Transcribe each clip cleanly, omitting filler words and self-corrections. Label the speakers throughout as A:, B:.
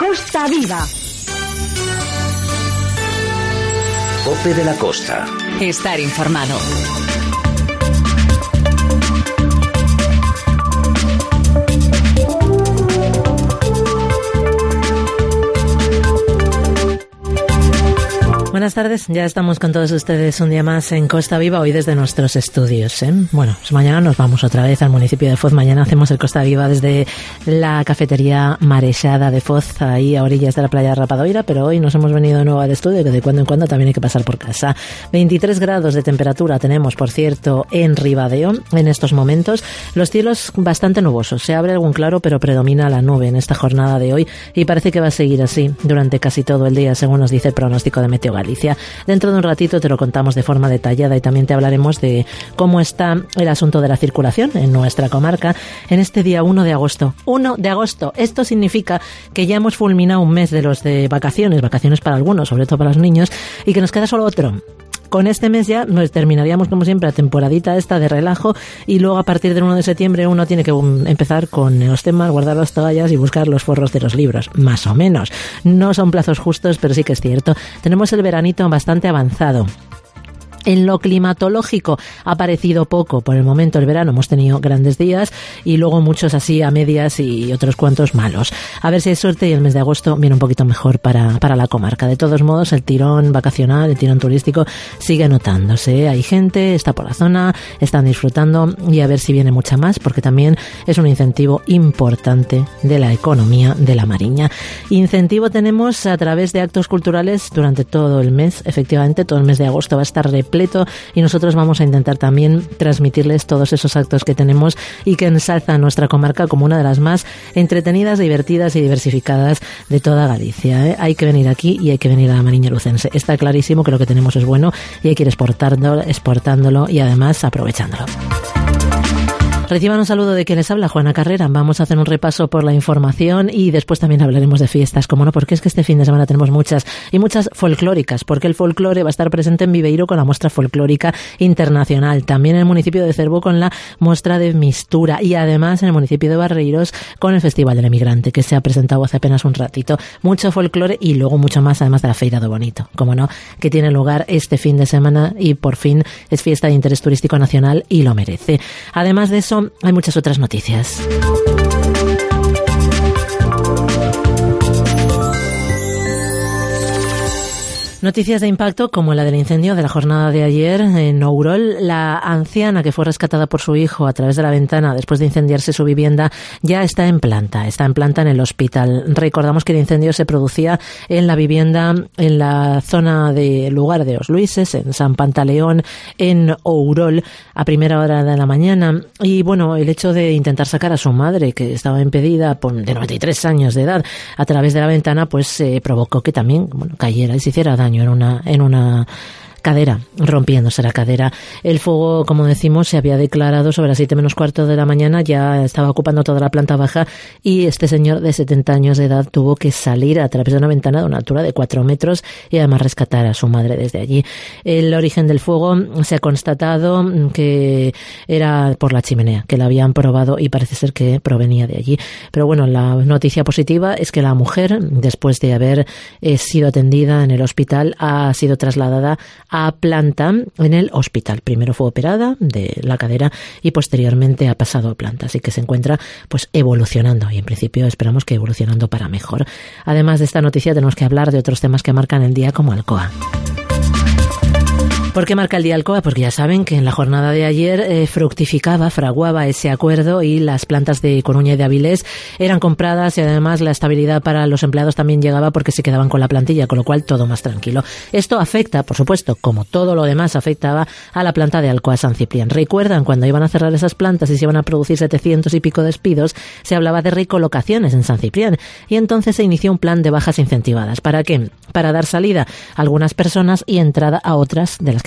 A: Costa Viva.
B: COPE de la Costa.
C: Estar informado.
D: Buenas tardes, ya estamos con todos ustedes un día más en Costa Viva, hoy desde nuestros estudios. Bueno, pues mañana nos vamos otra vez al municipio de Foz, mañana hacemos el Costa Viva desde la cafetería Marexada de Foz, ahí a orillas de la playa de Rapadoira, pero hoy nos hemos venido de nuevo al estudio, que de cuando en cuando también hay que pasar por casa. 23 grados de temperatura tenemos, por cierto, en Ribadeo en estos momentos. Los cielos bastante nubosos, se abre algún claro, pero predomina la nube en esta jornada de hoy y parece que va a seguir así durante casi todo el día, según nos dice el pronóstico de Meteo Galicia. Dentro de un ratito te lo contamos de forma detallada y también te hablaremos de cómo está el asunto de la circulación en nuestra comarca en este día 1 de agosto. 1 de agosto. Esto significa que ya hemos fulminado un mes de los de vacaciones para algunos, sobre todo para los niños, y que nos queda solo otro. Con este mes ya nos terminaríamos, como siempre, la temporadita esta de relajo y luego a partir del 1 de septiembre uno tiene que empezar con los temas, guardar las toallas y buscar los forros de los libros, más o menos. No son plazos justos, pero sí que es cierto. Tenemos el veranito bastante avanzado. En lo climatológico ha parecido poco por el momento el verano, hemos tenido grandes días y luego muchos así a medias y otros cuantos malos. A ver si hay suerte y el mes de agosto viene un poquito mejor para la comarca. De todos modos, el tirón vacacional, el tirón turístico sigue notándose. Hay gente, está por la zona, están disfrutando y a ver si viene mucha más, porque también es un incentivo importante de la economía de la Mariña. Incentivo tenemos a través de actos culturales durante todo el mes. Efectivamente, todo el mes de agosto va a estar repleto y nosotros vamos a intentar también transmitirles todos esos actos que tenemos y que ensalzan nuestra comarca como una de las más entretenidas, divertidas y diversificadas de toda Galicia. Hay que venir aquí y hay que venir a la Mariña Lucense. Está clarísimo que lo que tenemos es bueno y hay que ir exportándolo y además aprovechándolo. Reciban un saludo de quien les habla, Juana Carrera. Vamos a hacer un repaso por la información y después también hablaremos de fiestas, como no, porque es que este fin de semana tenemos muchas folclóricas, porque el folclore va a estar presente en Viveiro con la muestra folclórica internacional, también en el municipio de Cervo con la muestra de mistura y además en el municipio de Barreiros con el Festival del Emigrante, que se ha presentado hace apenas un ratito. Mucho folclore y luego mucho más, además de la Feira do Bonito, como no, que tiene lugar este fin de semana y por fin es fiesta de interés turístico nacional y lo merece. Además de eso, hay muchas otras noticias. Noticias de impacto como la del incendio de la jornada de ayer en Ourol. La anciana que fue rescatada por su hijo a través de la ventana después de incendiarse su vivienda ya está en planta en el hospital. Recordamos que el incendio se producía en la vivienda en la zona de lugar de Os Luises, en San Pantaleón, en Ourol, a primera hora de la mañana. Y bueno, el hecho de intentar sacar a su madre, que estaba impedida de 93 años de edad, a través de la ventana, pues provocó que también cayera y se hiciera daño en una cadera, rompiéndose la cadera. El fuego, como decimos, se había declarado sobre las 7:15 de la mañana, ya estaba ocupando toda la planta baja y este señor de 70 años de edad tuvo que salir a través de una ventana de una altura de 4 metros y además rescatar a su madre desde allí. El origen del fuego se ha constatado que era por la chimenea, que la habían probado y parece ser que provenía de allí. Pero bueno, la noticia positiva es que la mujer, después de haber sido atendida en el hospital, ha sido trasladada a planta en el hospital. Primero fue operada de la cadera y posteriormente ha pasado a planta. Así que se encuentra pues evolucionando y en principio esperamos que evolucionando para mejor. Además de esta noticia tenemos que hablar de otros temas que marcan el día como Alcoa. ¿Por qué marca el día Alcoa? Porque ya saben que en la jornada de ayer fraguaba ese acuerdo y las plantas de Coruña y de Avilés eran compradas y además la estabilidad para los empleados también llegaba porque se quedaban con la plantilla, con lo cual todo más tranquilo. Esto afecta, por supuesto, como todo lo demás afectaba a la planta de Alcoa San Ciprián. ¿Recuerdan cuando iban a cerrar esas plantas y se iban a producir 700 y pico despidos? Se hablaba de recolocaciones en San Ciprián y entonces se inició un plan de bajas incentivadas. ¿Para qué? Para dar salida a algunas personas y entrada a otras de las que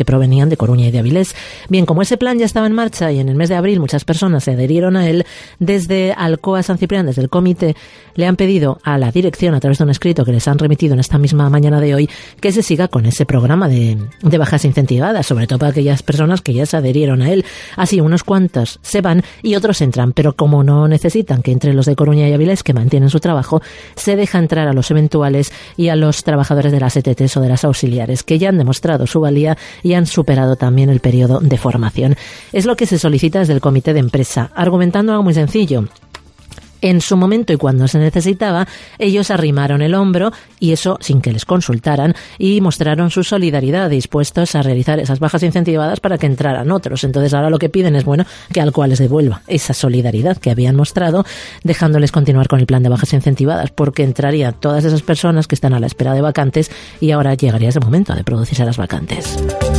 D: que provenían de Coruña y de Avilés. Bien, como ese plan ya estaba en marcha y en el mes de abril muchas personas se adherieron a él, desde Alcoa San Ciprián, desde el comité, le han pedido a la dirección, a través de un escrito que les han remitido en esta misma mañana de hoy, que se siga con ese programa de bajas incentivadas, sobre todo para aquellas personas que ya se adherieron a él. Así, unos cuantos se van y otros entran, pero como no necesitan que entre los de Coruña y Avilés, que mantienen su trabajo, se deja entrar a los eventuales y a los trabajadores de las ETTs o de las auxiliares, que ya han demostrado su valía y han superado también el periodo de formación. Es lo que se solicita desde el comité de empresa, argumentando algo muy sencillo. En su momento y cuando se necesitaba, ellos arrimaron el hombro, y eso sin que les consultaran, y mostraron su solidaridad, dispuestos a realizar esas bajas incentivadas para que entraran otros. Entonces ahora lo que piden es, bueno, que al cual les devuelva esa solidaridad que habían mostrado, dejándoles continuar con el plan de bajas incentivadas, porque entrarían todas esas personas que están a la espera de vacantes y ahora llegaría ese momento de producirse las vacantes.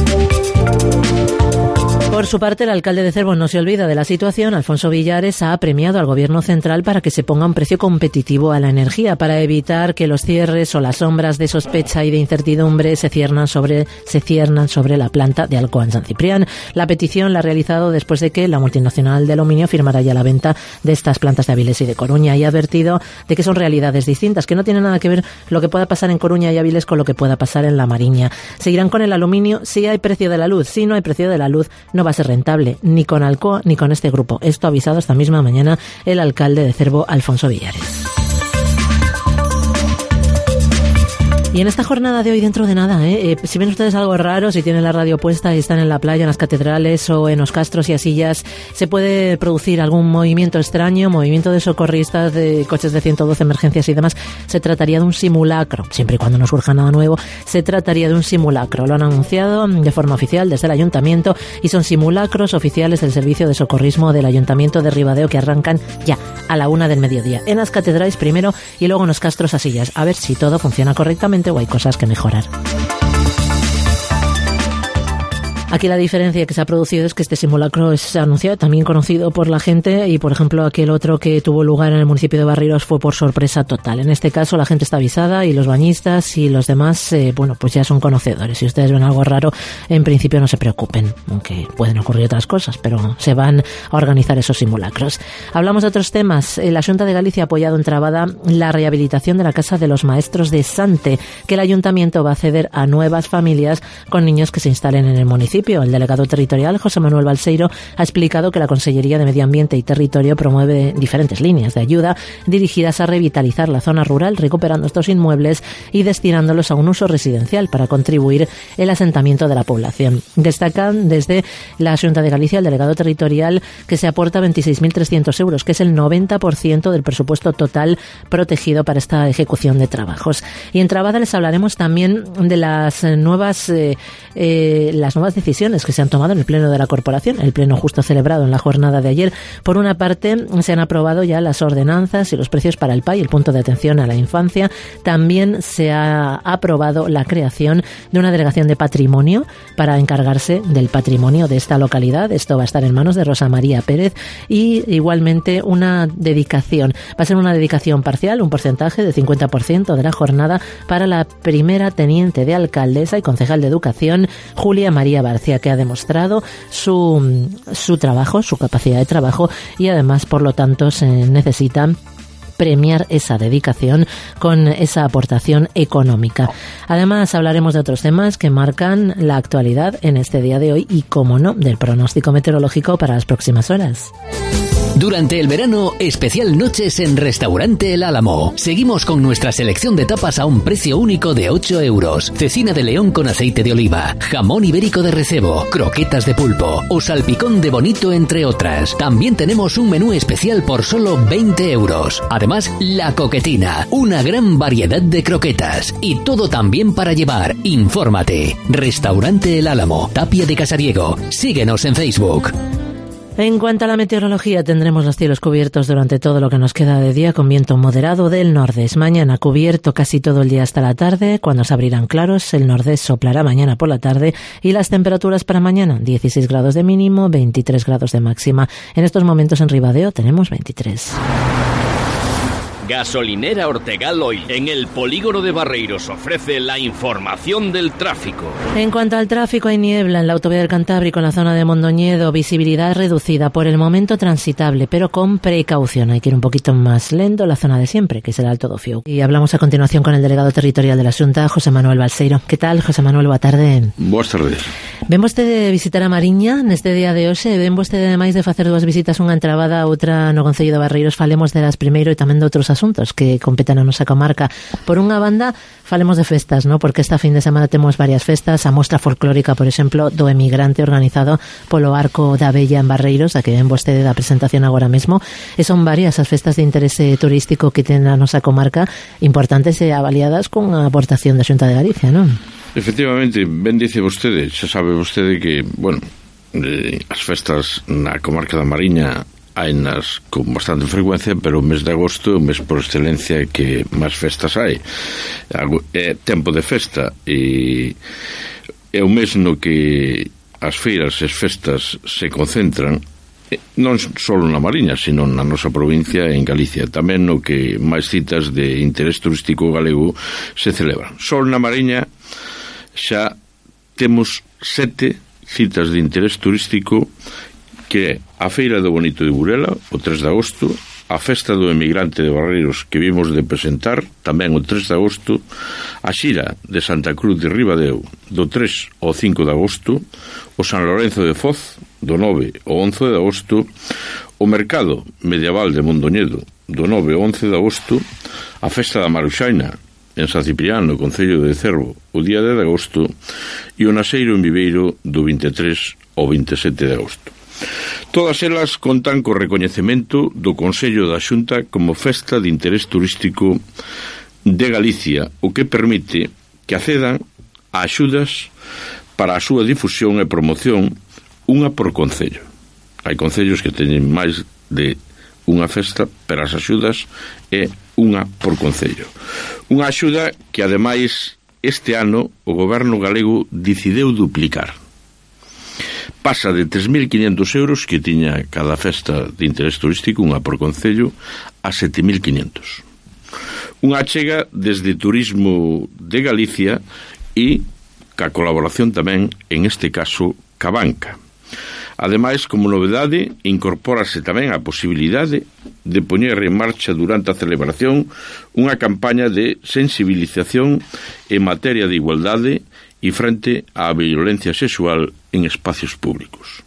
D: Por su parte, el alcalde de Cervo no se olvida de la situación. Alfonso Villares ha premiado al gobierno central para que se ponga un precio competitivo a la energía, para evitar que los cierres o las sombras de sospecha y de incertidumbre se ciernan sobre la planta de Alcoa en San Ciprián. La petición la ha realizado después de que la multinacional de aluminio firmara ya la venta de estas plantas de Avilés y de Coruña, y ha advertido de que son realidades distintas, que no tiene nada que ver lo que pueda pasar en Coruña y Avilés con lo que pueda pasar en La Mariña. Seguirán con el aluminio si hay precio de la luz. Si no hay precio de la luz, no va a ser rentable, ni con Alcoa ni con este grupo. Esto ha avisado esta misma mañana el alcalde de Cervo, Alfonso Villares. Y en esta jornada de hoy, dentro de nada, si ven ustedes algo raro, si tienen la radio puesta y están en la playa, en las catedrales o en los castros y asillas, se puede producir algún movimiento extraño, movimiento de socorristas, de coches de 112, emergencias y demás. Se trataría de un simulacro, siempre y cuando no surja nada nuevo, se trataría de un simulacro. Lo han anunciado de forma oficial desde el ayuntamiento y son simulacros oficiales del servicio de socorrismo del ayuntamiento de Ribadeo, que arrancan ya a la 1 del mediodía. En las catedrales primero y luego en los castros asillas. A ver si todo funciona correctamente o hay cosas que mejorar. Aquí la diferencia que se ha producido es que este simulacro es anunciado, también conocido por la gente, y por ejemplo aquel otro que tuvo lugar en el municipio de Barreiros fue por sorpresa total. En este caso la gente está avisada y los bañistas y los demás, pues ya son conocedores. Si ustedes ven algo raro, en principio no se preocupen, aunque pueden ocurrir otras cosas, pero se van a organizar esos simulacros. Hablamos de otros temas. La Xunta de Galicia ha apoyado en Trabada la rehabilitación de la Casa de los Maestros de Sante, que el ayuntamiento va a ceder a nuevas familias con niños que se instalen en el municipio. El delegado territorial, José Manuel Balseiro, ha explicado que la Consellería de Medio Ambiente y Territorio promueve diferentes líneas de ayuda dirigidas a revitalizar la zona rural, recuperando estos inmuebles y destinándolos a un uso residencial para contribuir el asentamiento de la población. Destacan desde la Xunta de Galicia, el delegado territorial, que se aporta 26.300 euros, que es el 90% del presupuesto total protegido para esta ejecución de trabajos. Y en Trabada les hablaremos también de las nuevas decisiones que se han tomado en el Pleno de la Corporación, el Pleno justo celebrado en la jornada de ayer. Por una parte, se han aprobado ya las ordenanzas y los precios para el PAI, el punto de atención a la infancia. También se ha aprobado la creación de una delegación de patrimonio para encargarse del patrimonio de esta localidad. Esto va a estar en manos de Rosa María Pérez, y igualmente una dedicación. Va a ser una dedicación parcial, un porcentaje del 50% de la jornada para la primera teniente de alcaldesa y concejal de Educación, Julia María Barcia, que ha demostrado su trabajo, su capacidad de trabajo, y además, por lo tanto, se necesita premiar esa dedicación con esa aportación económica. Además, hablaremos de otros temas que marcan la actualidad en este día de hoy y, como no, del pronóstico meteorológico para las próximas horas.
B: Durante el verano, especial noches en Restaurante El Álamo. Seguimos con nuestra selección de tapas a un precio único de 8 euros. Cecina de león con aceite de oliva, jamón ibérico de recebo, croquetas de pulpo o salpicón de bonito, entre otras. También tenemos un menú especial por solo 20 euros. Además, la coquetina, una gran variedad de croquetas y todo también para llevar. Infórmate. Restaurante El Álamo, Tapia de Casariego. Síguenos en Facebook.
D: En cuanto a la meteorología, tendremos los cielos cubiertos durante todo lo que nos queda de día, con viento moderado del nordeste. Mañana cubierto casi todo el día hasta la tarde, cuando se abrirán claros. El nordeste soplará mañana por la tarde, y las temperaturas para mañana: 16 grados de mínimo, 23 grados de máxima. En estos momentos en Ribadeo tenemos 23.
A: Gasolinera Ortegal Oil, en el polígono de Barreiros, ofrece la información del tráfico.
D: En cuanto al tráfico, hay niebla en la autovía del Cantábrico, en la zona de Mondoñedo, visibilidad reducida, por el momento transitable, pero con precaución. Hay que ir un poquito más lento, la zona de siempre, que será el Todo Fiu. Y hablamos a continuación con el delegado territorial de la Xunta, José Manuel Balseiro. ¿Qué tal, José Manuel? Boa tarde.
C: Boas tardes.
D: Ven vostede visitar a Mariña neste día de hoxe, ven vostede ademais de facer dúas visitas, unha entrabada, outra no Concello de Barreiros. Falemos delas primeiro e tamén de outros asuntos que competen a nosa comarca. Por unha banda, falemos de festas, ¿no? Porque esta fin de semana temos varias festas, a mostra folclórica, por exemplo, do Emigrante, organizado polo Arco da Bella en Barreiros, a que ven vostede da presentación agora mesmo, e son varias as festas de interese turístico que ten a nosa comarca, importantes e avaliadas con a aportación da Xunta de Galicia, non?
C: Efectivamente, ben dice vostede, xa sabe vostede que, bueno, as festas na comarca da Mariña hainas con bastante frecuencia, pero o mes de agosto é o mes por excelencia que máis festas hai. É tempo de festa e é o mes no que as feiras e as festas se concentran, non só na Mariña, sino na nosa provincia en Galicia, tamén no que máis citas de interés turístico galego se celebran. Só na Mariña xa temos 7 citas de interés turístico, que é a Feira do Bonito de Burela, o 3 de agosto, a Festa do Emigrante de Barreiros, que vimos de presentar, tamén o 3 de agosto, a Xira de Santa Cruz de Ribadeo, do 3 ao 5 de agosto, o San Lorenzo de Foz, do 9 ao 11 de agosto, o Mercado Medieval de Mondoñedo, do 9 ao 11 de agosto, a Festa da Maruxaina, en San Cipriano, Concello de Cervo, o día 10 de agosto, e o Naseiro en Viveiro, do 23 ao 27 de agosto. Todas elas contan co recoñecemento do Consello da Xunta como festa de interés turístico de Galicia, o que permite que accedan a axudas para a súa difusión e promoción, unha por concello. Hai concellos que teñen máis de unha festa, pero as axudas é unha por concello. Unha axuda que, ademais, este ano o goberno galego decidiu duplicar. Pasa de 3.500 euros que tiña cada festa de interés turístico, unha por concello, a 7.500. Unha achega desde Turismo de Galicia e ca colaboración tamén, en este caso, ca banca. Ademais, como novedade, incorpórase tamén a posibilidade de poñer en marcha durante a celebración unha campaña de sensibilización en materia de igualdade e frente á violencia sexual en espacios públicos.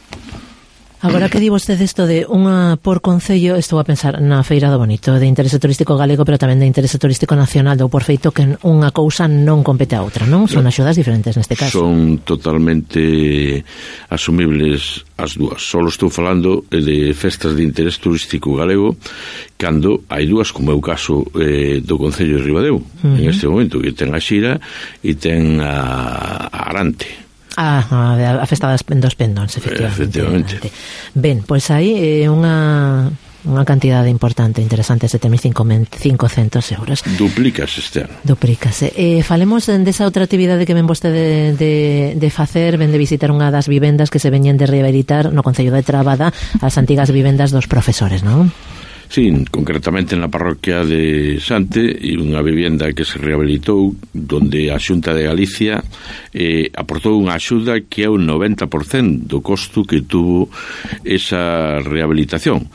D: Agora que di vostede isto de unha por concello, estou a pensar na Feira do Bonito, de interese turístico galego, pero tamén de interese turístico nacional, dou por feito que unha cousa non compete a outra, non? Son axudas diferentes neste caso.
C: Son totalmente asumibles as dúas. Solo estou falando de festas de interese turístico galego cando hai dúas, como é o caso do Concello de Ribadeo, en este momento, que ten a Xira e ten a Arante.
D: A festa dos pendóns, efectivamente. Ben, pois aí unha cantidade importante, interesante, 7.500 euros.
C: Duplícase este ano.
D: Duplícase. Falemos desa outra actividade que ven vostede de facer, ven de visitar unha das vivendas que se veñen de rehabilitar no Concello de Trabada, as antigas vivendas dos profesores, non?
C: Sí, concretamente na parroquia de Sante, e unha vivenda que se rehabilitou, donde a Xunta de Galicia aportou unha axuda que é un 90% do costo que tuvo esa rehabilitación.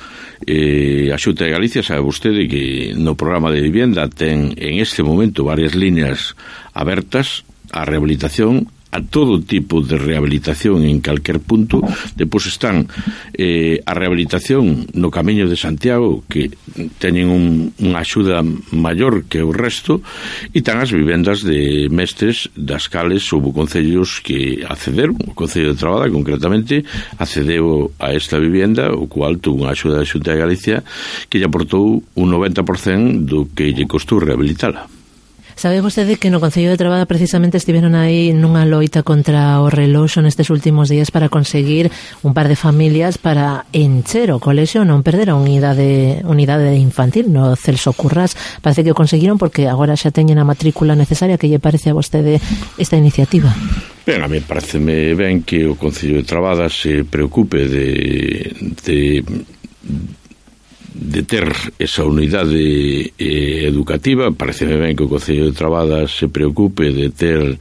C: A Xunta de Galicia, sabe vostede que no programa de vivienda ten en este momento varias líneas abertas á rehabilitación, a todo tipo de rehabilitación en calquer punto. Depois están a rehabilitación no Camiño de Santiago, que teñen unha axuda maior que o resto, e están as vivendas de mestres, das cales houve concellos que accederon. O Concello de Trabada, concretamente, accedeu a esta vivenda, o cual tuvo unha axuda da Xunta de Galicia que lle aportou un 90% do que lle costou rehabilitala.
D: Sabe vostede que no Concello de Trabada precisamente estiveron aí nunha loita contra o reloxo nestes últimos días para conseguir un par de familias para encher o colexio, non perder a unidade infantil no Celso Currás. Parece que o conseguiron porque agora xa teñen a matrícula necesaria. Que lle parece a vostede esta iniciativa?
C: Ben, a mí pareceme ben que o Concello de Trabada se preocupe de ter esa unidade educativa. Pareceme ben que o Concello de Trabada se preocupe de ter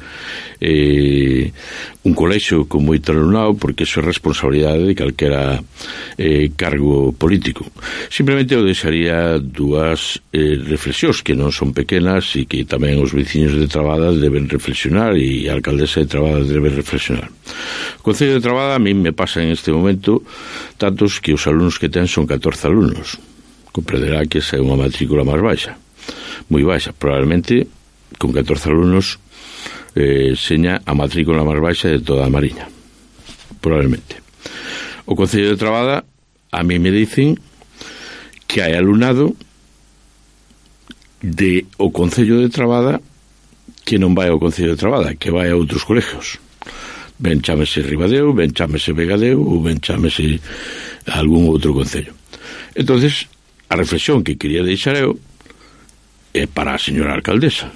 C: un colexio con moito alumnado, porque iso é responsabilidade de calquera cargo político. Simplemente eu deixaría dúas reflexións que non son pequenas e que tamén os veciños de Trabada deben reflexionar, e a alcaldesa de Trabada debe reflexionar. O Concello de Trabada a mí me pasa en este momento tantos que os alumnos que ten son 14 alumnos. Comprenderá que esa é unha matrícula máis baixa, moi baixa. Probablemente con 14 alumnos seña a matrícula máis baixa de toda a Mariña, probablemente. O Concello de Trabada a mí me dicen que hai alumnado de o Concello de Trabada que non vai ao Concello de Trabada, que vai a outros colegios. Ben chámese Ribadeo, ben chámese Vegadeo ou ben chámese algún outro concello. Entonces, a reflexión que quería deixar eu é para a señora alcaldesa.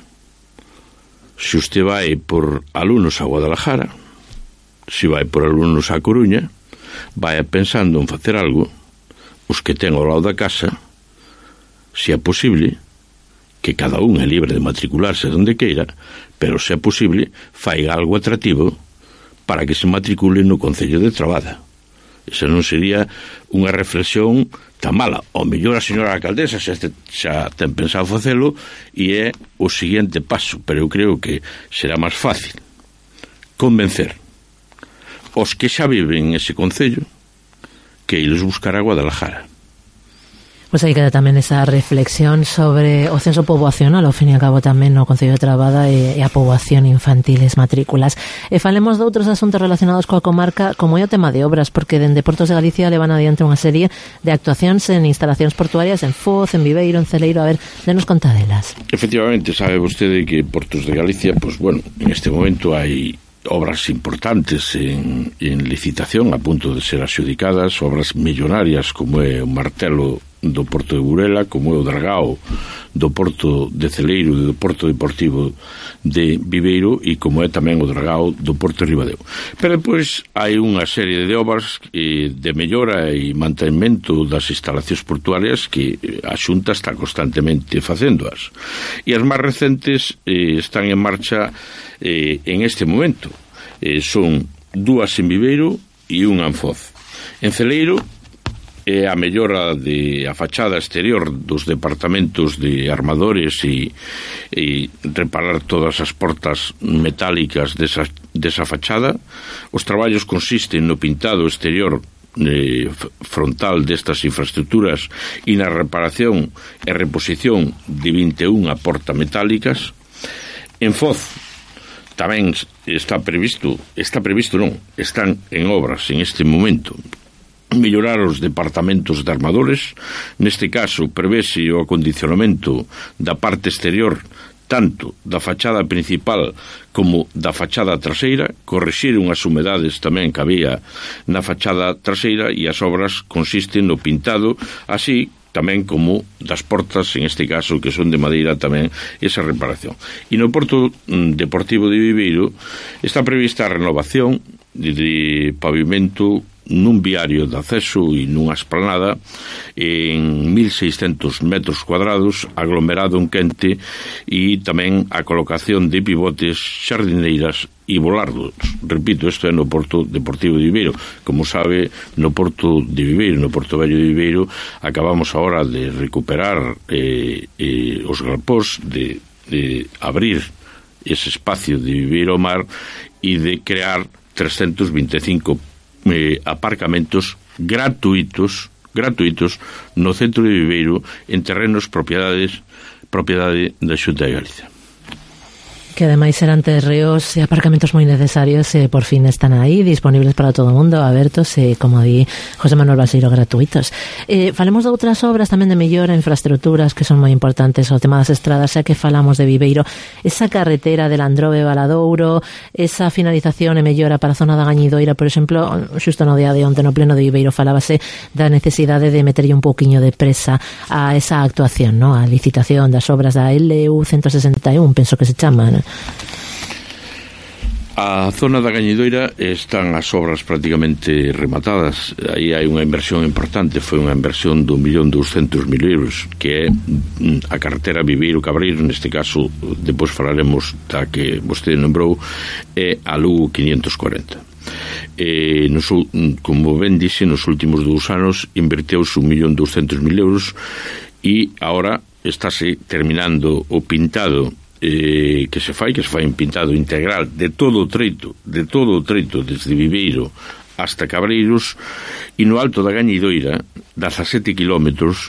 C: Se usted vai por alumnos a Guadalajara, se vai por alumnos a Coruña, vai pensando en facer algo, os que ten ao lado da casa, se é posible, que cada un é libre de matricularse onde queira, pero se é posible, faiga algo atractivo para que se matricule no Concello de Trabada. Esa non sería unha reflexión tan mala. O mellor a señora alcaldesa xa ten pensado facelo e é o seguinte paso, pero eu creo que será máis fácil convencer os que xa viven en ese concello que iles buscar a Guadalajara.
D: Pois aí queda tamén esa reflexión sobre o censo poboacional, ao fin e a cabo tamén no Concello de Trabada e a poboación infantil, as matrículas. E falemos de outros asuntos relacionados coa comarca, como é o tema de obras, porque dende Portos de Galicia levan adiante unha serie de actuacións en instalacións portuarias en Foz, en Viveiro, en Celeiro. A ver, denos conta delas.
C: Efectivamente, sabe vostede que Portos de Galicia, pues bueno, en este momento hai obras importantes en licitación a punto de ser adxudicadas, obras millonarias como é o martelo do Porto de Burela, como é o dragao do Porto de Celeiro e do Porto Deportivo de Viveiro, e como é tamén o dragao do Porto de Ribadeo. Pero depois hai unha serie de obras de mellora e mantemento das instalacións portuarias que a Xunta está constantemente facéndoas, e as máis recentes están en marcha en este momento. Son dúas en Viveiro e unha en Foz. En Celeiro é a mellora de a fachada exterior dos departamentos de armadores e reparar todas as portas metálicas desa fachada. Os traballos consisten no pintado exterior frontal destas infraestructuras e na reparación e reposición de 21 portas metálicas. En Foz tamén están en obras en este momento mellorar os departamentos de armadores. Neste caso prevese o acondicionamento da parte exterior tanto da fachada principal como da fachada traseira, corrixir unhas humedades tamén que había na fachada traseira, e as obras consisten no pintado, así tamén como das portas, en este caso, que son de madeira, tamén esa reparación. E no Porto Deportivo de Viveiro está prevista a renovación de pavimento nun viario de acceso e nunha esplanada en 1.600 metros cuadrados, aglomerado en quente, e tamén a colocación de pivotes, xardineiras e volardos. Repito, isto é no Porto Deportivo de Viveiro. Como sabe, no Porto de Viveiro, no Porto Vello de Viveiro, acabamos agora de recuperar os galpós, de abrir ese espacio de Viveiro ao mar e de crear 325 aparcamentos gratuitos no centro de Viveiro, en terrenos propiedade da Xunta de Galicia.
D: Que ademais serán terreos e aparcamentos moi necesarios e por fin están aí, disponibles para todo o mundo, abertos e, como di José Manuel Balseiro, gratuitos. Falemos de outras obras tamén de mellora, infraestructuras que son moi importantes, o tema das estradas, xa que falamos de Viveiro, esa carretera de Landrove Valadouro, esa finalización e mellora para a zona da Gañidoira, por exemplo, xusto no día de onte no pleno de Viveiro falábase da necesidade de meterlle un pouquiño de presa a esa actuación, ¿no? A licitación das obras da LU 161, penso que se chama, ¿no?
C: A zona da Gañidoira están as obras prácticamente rematadas. Aí hai unha inversión importante, foi unha inversión de 1.200.000 euros, que é a carretera Viveiro-Cabreiro, neste caso, depois falaremos da que vostede nombrou, é a Lugo 540. Como ben dixe, nos últimos 2 anos inverteuse 1.200.000 euros e agora estáse terminando o pintado que se fai un pintado integral de todo o treito desde Viveiro hasta Cabreiros, e no alto da Gañidoira, 17 kilómetros,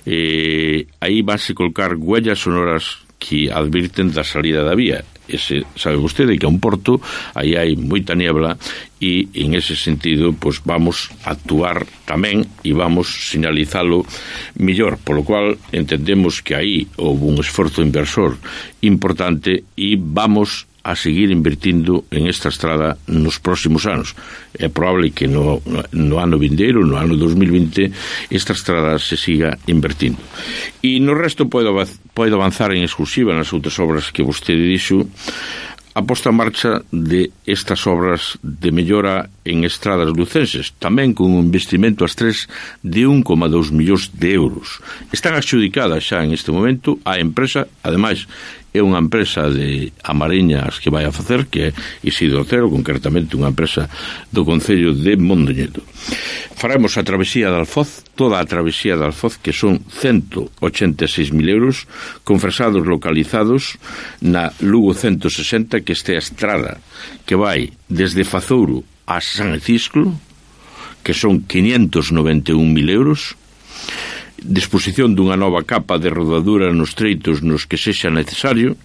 C: aí vanse colocar huellas sonoras que advirten da salida da vía. Ese, sabe vostede que é un porto, aí hai moita niebla, e en ese sentido pois vamos a actuar tamén e vamos sinalizalo mellor, polo cual entendemos que aí houve un esforzo inversor importante e vamos a seguir invertindo en esta estrada nos próximos anos. É probable que no ano vindeiro, no ano 2020, esta estrada se siga invertindo. E no resto podo avanzar en exclusiva nas outras obras que vostede dixo, a posta en marcha de estas obras de mellora en estradas lucenses, tamén con un investimento ás tres de 1,2 millóns de euros. Están adxudicadas xa en este momento a empresa, ademais, é unha empresa de Amariñas que vai a facer, que é Isidro Otero, concretamente unha empresa do Concello de Mondoñedo. Faremos a travesía de Alfoz, toda a travesía de Alfoz, que son 186.000 euros, con fresados localizados na Lugo 160, que este é a estrada que vai desde Fazouro a San Ecisclo, que son 591.000 euros, disposición dunha nova capa de rodadura nos treitos nos que sexa necesario,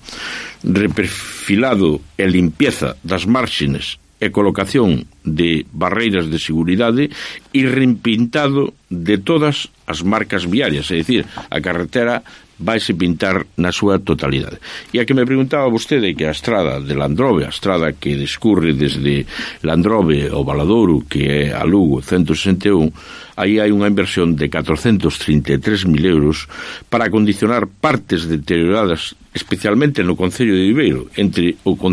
C: reperfilado e limpieza das márxenes e colocación de barreiras de seguridade e reimpintado de todas as marcas viarias, é dicir, a carretera vaise pintar na súa totalidade. E a que me preguntaba vostede que a estrada de Landrove, a estrada que discurre desde Landrove ao Valadouro, que é a Lugo 161, aí hai unha inversión de 433.000 euros para acondicionar partes deterioradas, especialmente no Concello de Viveiro, entre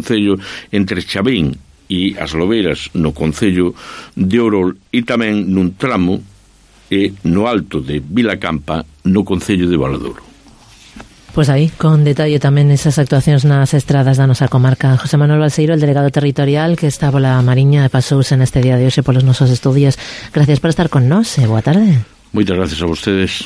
C: Chabín e as Lobeiras no Concello de Orol, e tamén nun tramo no alto de Vilacampa no Concello de Valadouro.
D: Pues aí, con detalle tamén esas actuacións nas estradas da nosa comarca. José Manuel Balseiro, el delegado territorial que está pola Mariña e pasouse neste día de hoxe polos nosos estudios. Gracias por estar con nós e boa tarde.
C: Moitas gracias a vostedes.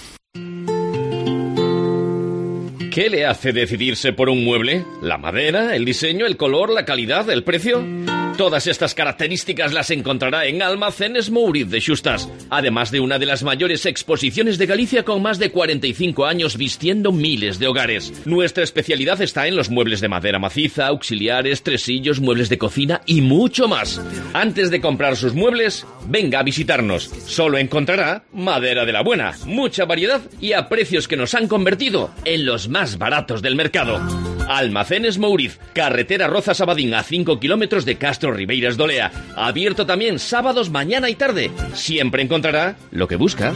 A: ¿Qué le hace decidirse por un mueble? ¿La madera, el diseño, el color, la calidad, el precio? Todas estas características las encontrará en Almacenes Mouriz de Xustas, además de una de las mayores exposiciones de Galicia con más de 45 años vistiendo miles de hogares. Nuestra especialidad está en los muebles de madera maciza, auxiliares, tresillos, muebles de cocina y mucho más. Antes de comprar sus muebles, venga a visitarnos. Solo encontrará madera de la buena, mucha variedad y a precios que nos han convertido en los más baratos del mercado. Almacenes Mouriz, carretera Rozas-Abadín, a 5 kilómetros de Castro Ribeiras de Olea. Abierto también sábados mañana y tarde. Siempre encontrará lo que busca.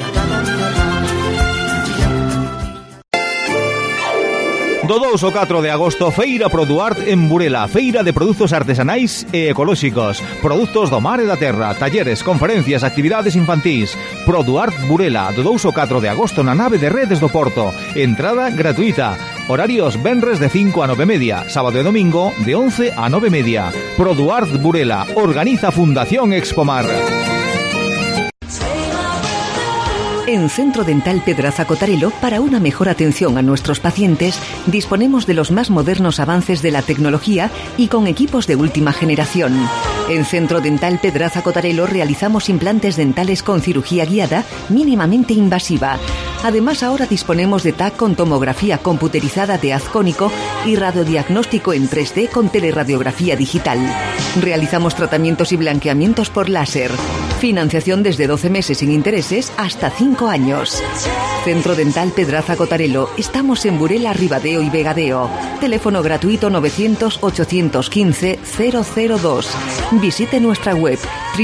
E: Do 2 ao 4 de agosto, Feira Produart en Burela, feira de produtos artesanais e ecolóxicos, produtos do mar e da terra, talleres, conferencias, actividades infantís. Produart Burela, do 2 ao 4 de agosto na nave de Redes do Porto. Entrada gratuita. Horarios venres de 5 a 9:30, sábado e domingo de 11 a 9:30. Produart Burela, organiza Fundación Expomar.
F: En Centro Dental Pedraza Cotarelo, para una mejor atención a nuestros pacientes, disponemos de los más modernos avances de la tecnología y con equipos de última generación. En Centro Dental Pedraza Cotarelo realizamos implantes dentales con cirugía guiada mínimamente invasiva. Además, ahora disponemos de TAC con tomografía computerizada de haz cónico y radiodiagnóstico en 3D con teleradiografía digital. Realizamos tratamientos y blanqueamientos por láser. Financiación desde 12 meses sin intereses hasta 5 años. Centro Dental Pedraza Cotarelo. Estamos en Burela, Ribadeo y Vegadeo. Teléfono gratuito 900-815-002. Visite nuestra web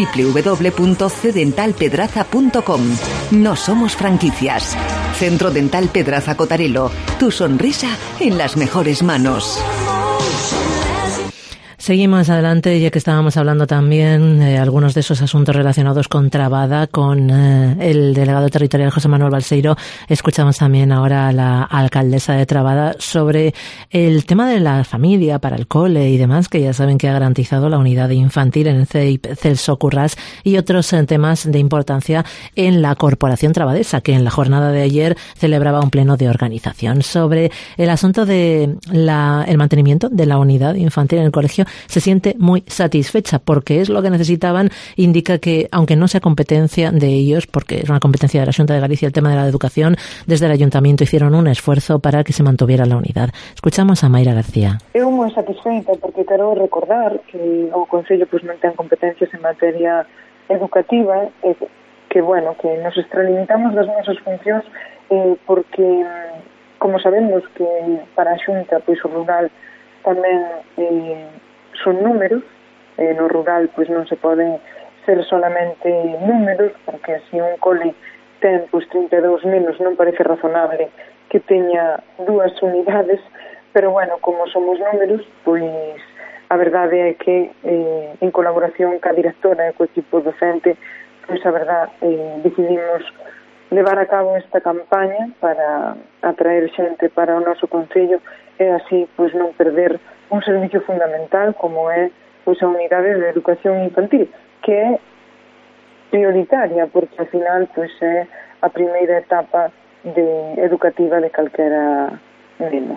F: www.cdentalpedraza.com. No somos franquicias. Centro Dental Pedraza Cotarelo. Tu sonrisa en las mejores manos.
D: Seguimos adelante, ya que estábamos hablando también de algunos de esos asuntos relacionados con Trabada, con el delegado territorial José Manuel Balseiro. Escuchamos también ahora a la alcaldesa de Trabada sobre el tema de la familia para el cole y demás, que ya saben que ha garantizado la unidad infantil en el CEIP Celso Currás, y otros temas de importancia en la Corporación Trabadesa, que en la jornada de ayer celebraba un pleno de organización. Sobre el asunto de el mantenimiento de la unidad infantil en el colegio, se siente muy satisfecha porque es lo que necesitaban. Indica que, aunque no sea competencia de ellos, porque es una competencia de la Xunta de Galicia el tema de la educación, desde el Ayuntamiento hicieron un esfuerzo para que se mantuviera la unidad. Escuchamos a Mayra García.
G: Eu moi satisfeita porque quero recordar que o Concello non ten competencias en materia educativa, que nos extralimitamos das nosas funcións porque, como sabemos que para a Xunta o rural tamén son números, no rural non se pode ser solamente números, porque se un cole ten 32 nenos non parece razonable que teña 2 unidades, pero como somos números, a verdade é que en colaboración ca directora e co equipo docente, a verdade decidimos levar a cabo esta campaña para atraer xente para o noso concello e así non perder un servicio fundamental como é a unidade de educación infantil, que é prioritaria porque ao final é a primeira etapa educativa de calquera neno.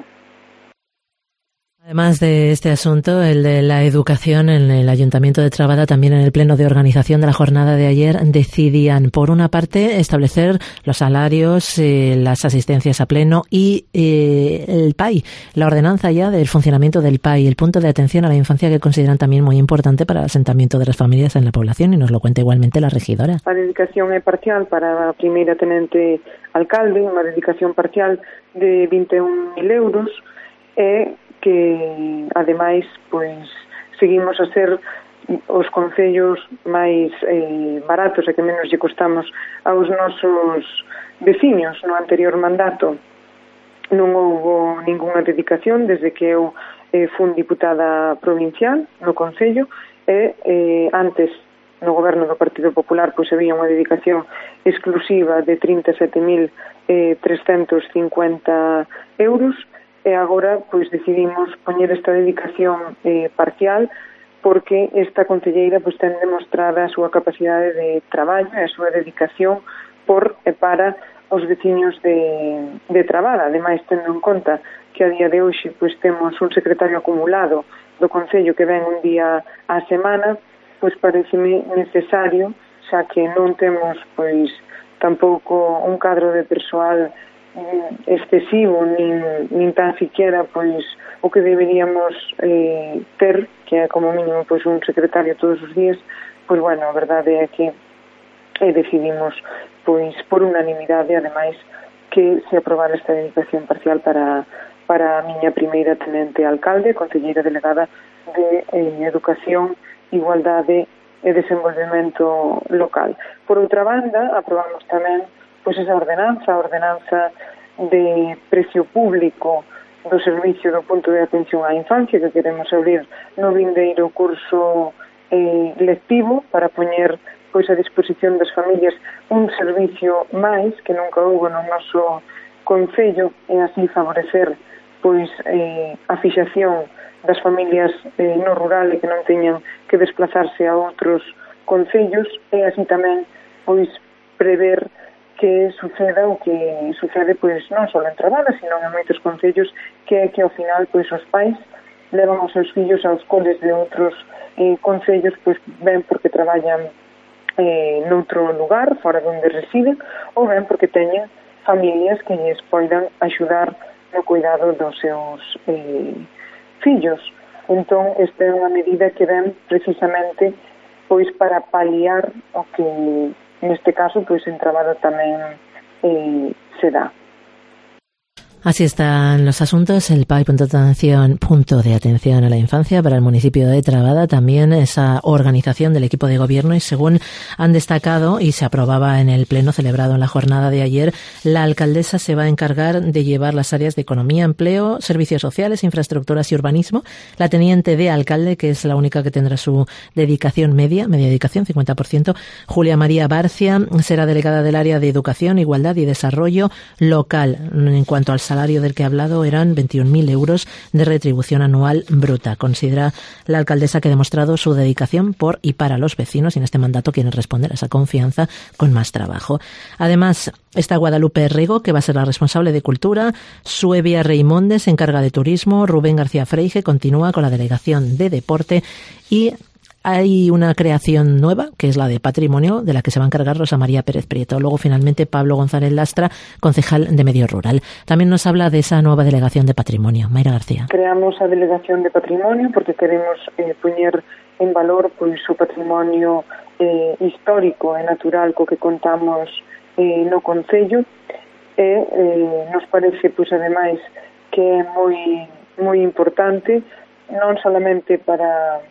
D: Además de este asunto, el de la educación, en el Ayuntamiento de Trabada, también en el pleno de organización de la jornada de ayer, decidían, por una parte, establecer los salarios, las asistencias a pleno y el PAI, la ordenanza ya del funcionamiento del PAI, el punto de atención a la infancia, que consideran también muy importante para el asentamiento de las familias en la población, y nos lo cuenta igualmente la regidora.
G: A dedicación é parcial para a primeira tenente alcalde, unha dedicación parcial de 21.000 euros, e que, ademais, seguimos a ser os concellos máis baratos e que menos lle costamos aos nosos veciños. No anterior mandato non houbo ningunha dedicación desde que eu fun diputada provincial no concello e antes no goberno do Partido Popular había unha dedicación exclusiva de 37.350 euros. E agora decidimos poñer esta dedicación parcial porque esta concelleira ten demostrada a súa capacidade de traballo e a súa dedicación por e para os veciños de Trabada. Ademais, tendo en conta que a día de hoxe temos un secretario acumulado do Concello que ven un día á semana, pareceme necesario, xa que non temos tampouco un cadro de persoal excesivo, nin tan siquiera o que deberíamos ter, que é como mínimo un secretario todos os días. A verdade é que decidimos por unanimidade, ademais, que se aprobara esta dedicación parcial para a miña primeira tenente alcalde, concelleira delegada de Educación, Igualdade e Desenvolvemento Local. Por outra banda, aprobamos tamén esa ordenanza de precio público do servicio do punto de atención á infancia que queremos abrir no vindeiro curso lectivo para poñer a disposición das familias un servicio máis que nunca houbo no noso concello e así favorecer a fixación das familias no rural e que non teñan que desplazarse a outros concellos e así tamén prever que suceda o que sucede non só en Trabada, sino en moitos concellos, que é que ao final os pais levan os seus fillos aos coles de outros concellos, ben porque traballan noutro lugar, fora onde residen, ou ben porque teñen familias que lles poidan axudar no cuidado dos seus fillos. Entón, esta é unha medida que ven precisamente para paliar o que neste caso, en Trabada tamén se dá.
D: Así están los asuntos. El PAI, punto de atención a la infancia para el municipio de Trabada, también esa organización del equipo de gobierno, y según han destacado y se aprobaba en el pleno celebrado en la jornada de ayer, la alcaldesa se va a encargar de llevar las áreas de economía, empleo, servicios sociales, infraestructuras y urbanismo. La teniente de alcalde, que es la única que tendrá su dedicación media dedicación, 50%, Julia María Barcia, será delegada del área de educación, igualdad y desarrollo local. En cuanto al salario del que he hablado, eran 21.000 euros de retribución anual bruta. Considera la alcaldesa que ha demostrado su dedicación por y para los vecinos, y en este mandato quiere responder a esa confianza con más trabajo. Además, está Guadalupe Rego, que va a ser la responsable de cultura, Suevia Reimonde se encarga de turismo, Rubén García Freige continúa con la delegación de deporte, y hay una creación nueva, que es la de patrimonio, de la que se va a encargar Rosa María Pérez Prieto. Luego, finalmente, Pablo González Lastra, concejal de Medio Rural. También nos habla de esa nueva delegación de patrimonio. Mayra García.
G: Creamos a delegación de patrimonio porque queremos poñer en valor pois o patrimonio histórico e natural co que contamos no concello, e nos parece, pois, ademais, que é moi importante non solamente para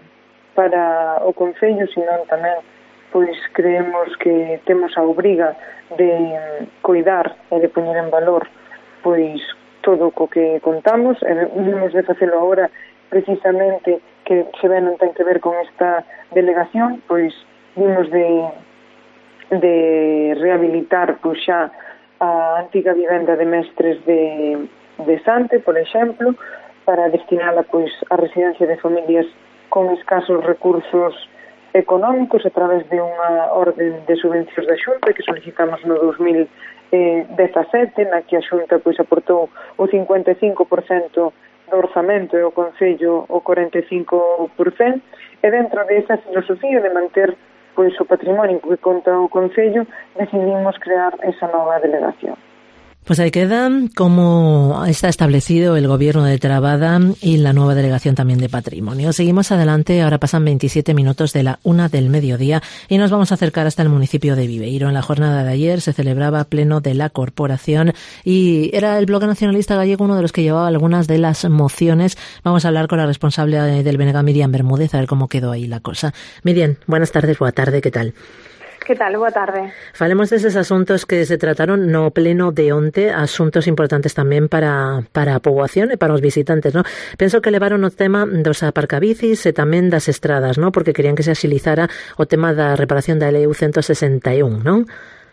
G: o concello, senón tamén pois creemos que temos a obriga de coidar e de poñer en valor pois todo o que contamos, e vimos de facelo agora precisamente, que se ve non ten que ver con esta delegación, pois vimos de rehabilitar pois xa a antiga vivenda de mestres de Sante, por exemplo, para destinala pois a residencia de familias con escasos recursos económicos a través de unha orden de subvencións da Xunta que solicitamos no 2017, na que a Xunta pois aportou o 55% do orzamento e o Concello o 45%, e dentro desa filosofía de manter pois o patrimonio que conta o Concello, decidimos crear esa nova delegación.
D: Pues ahí queda cómo está establecido el gobierno de Trabada y la nueva delegación también de patrimonio. Seguimos adelante, ahora pasan 27 minutos de la 1 del mediodía y nos vamos a acercar hasta el municipio de Viveiro. En la jornada de ayer se celebraba pleno de la corporación y era el Bloque Nacionalista Gallego uno de los que llevaba algunas de las mociones. Vamos a hablar con la responsable del BNG, Miriam Bermúdez, a ver cómo quedó ahí la cosa. Miriam, buenas tardes, boa tarde, ¿qué tal?
H: Que tal? Boa tarde.
D: Falemos deses asuntos que se trataron no pleno de onte, asuntos importantes tamén para a poboación e para os visitantes, ¿no? Penso que levaron o tema dos aparcabicis e tamén das estradas, ¿no? Porque querían que se axilizara o tema da reparación da LEU 161, ¿non?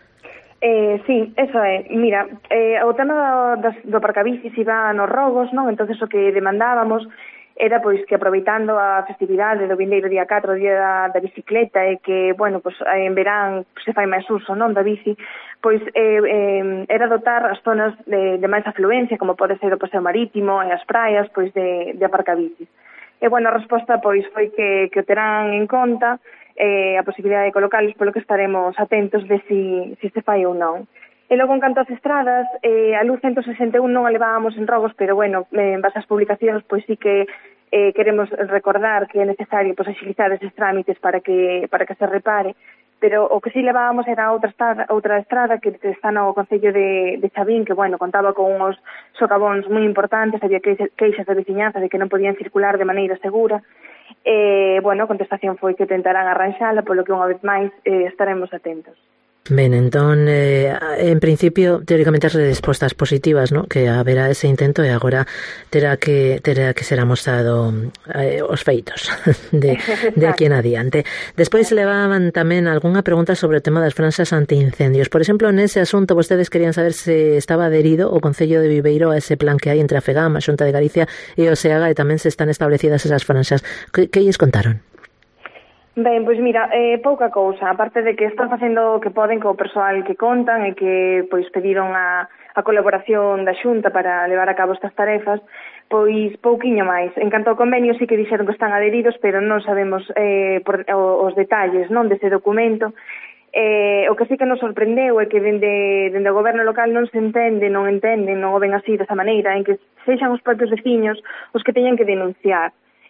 H: Sí, eso é. Mira, o tema do aparcabicis iba nos rogos, non? Entonces o que demandábamos era pois que aproveitando a festividade do vindeiro día 4, o día da bicicleta, e que, bueno, pois en verán se fai máis uso, non, da bici, pois era dotar as zonas de máis afluencia, como pode ser o paseo marítimo e as praias, pois de aparcabicis. E, bueno, a resposta pois foi que o terán en conta a posibilidade de colocalos, polo que estaremos atentos de si se fai ou non. E logo, en canto ás estradas, a luz 161 non a levábamos en rogos, pero, bueno, en base ás publicacións, pois sí que queremos recordar que é necesario pois axilizar eses trámites para que se repare, pero o que sí levábamos era outra estrada que está no Concello de Chavín, que, bueno, contaba con uns socavóns moi importantes, había queixas da veciñanza de que non podían circular de maneira segura, e, bueno, a contestación foi que tentarán arranxala, polo que unha vez máis estaremos atentos.
D: Ben, entón, en principio, teóricamente as respostas positivas, ¿no? Que haberá ese intento e agora terá que ser amostrado os feitos de aquí en adiante. Despois levaban tamén algunha pregunta sobre o tema das franxas antiincendios. Por exemplo, nese asunto, vostedes querían saber se estaba adherido o Concello de Viveiro a ese plan que hai entre a FEGAM, a Xunta de Galicia e o SEAGA, e tamén se están establecidas esas franxas. Que lles contaron?
H: Ben, pois mira, pouca cousa, aparte de que están facendo o que poden co persoal que contan e que pois pediron a colaboración da Xunta para levar a cabo estas tarefas, pois pouquiño máis. En canto ao convenio sí que dixeron que están adheridos, pero non sabemos os detalles, non, dese documento. O que sí que nos sorprendeu é que dende o goberno local non se entenden, non o ven así desa maneira, en que sexan os propios veciños os que teñen que denunciar.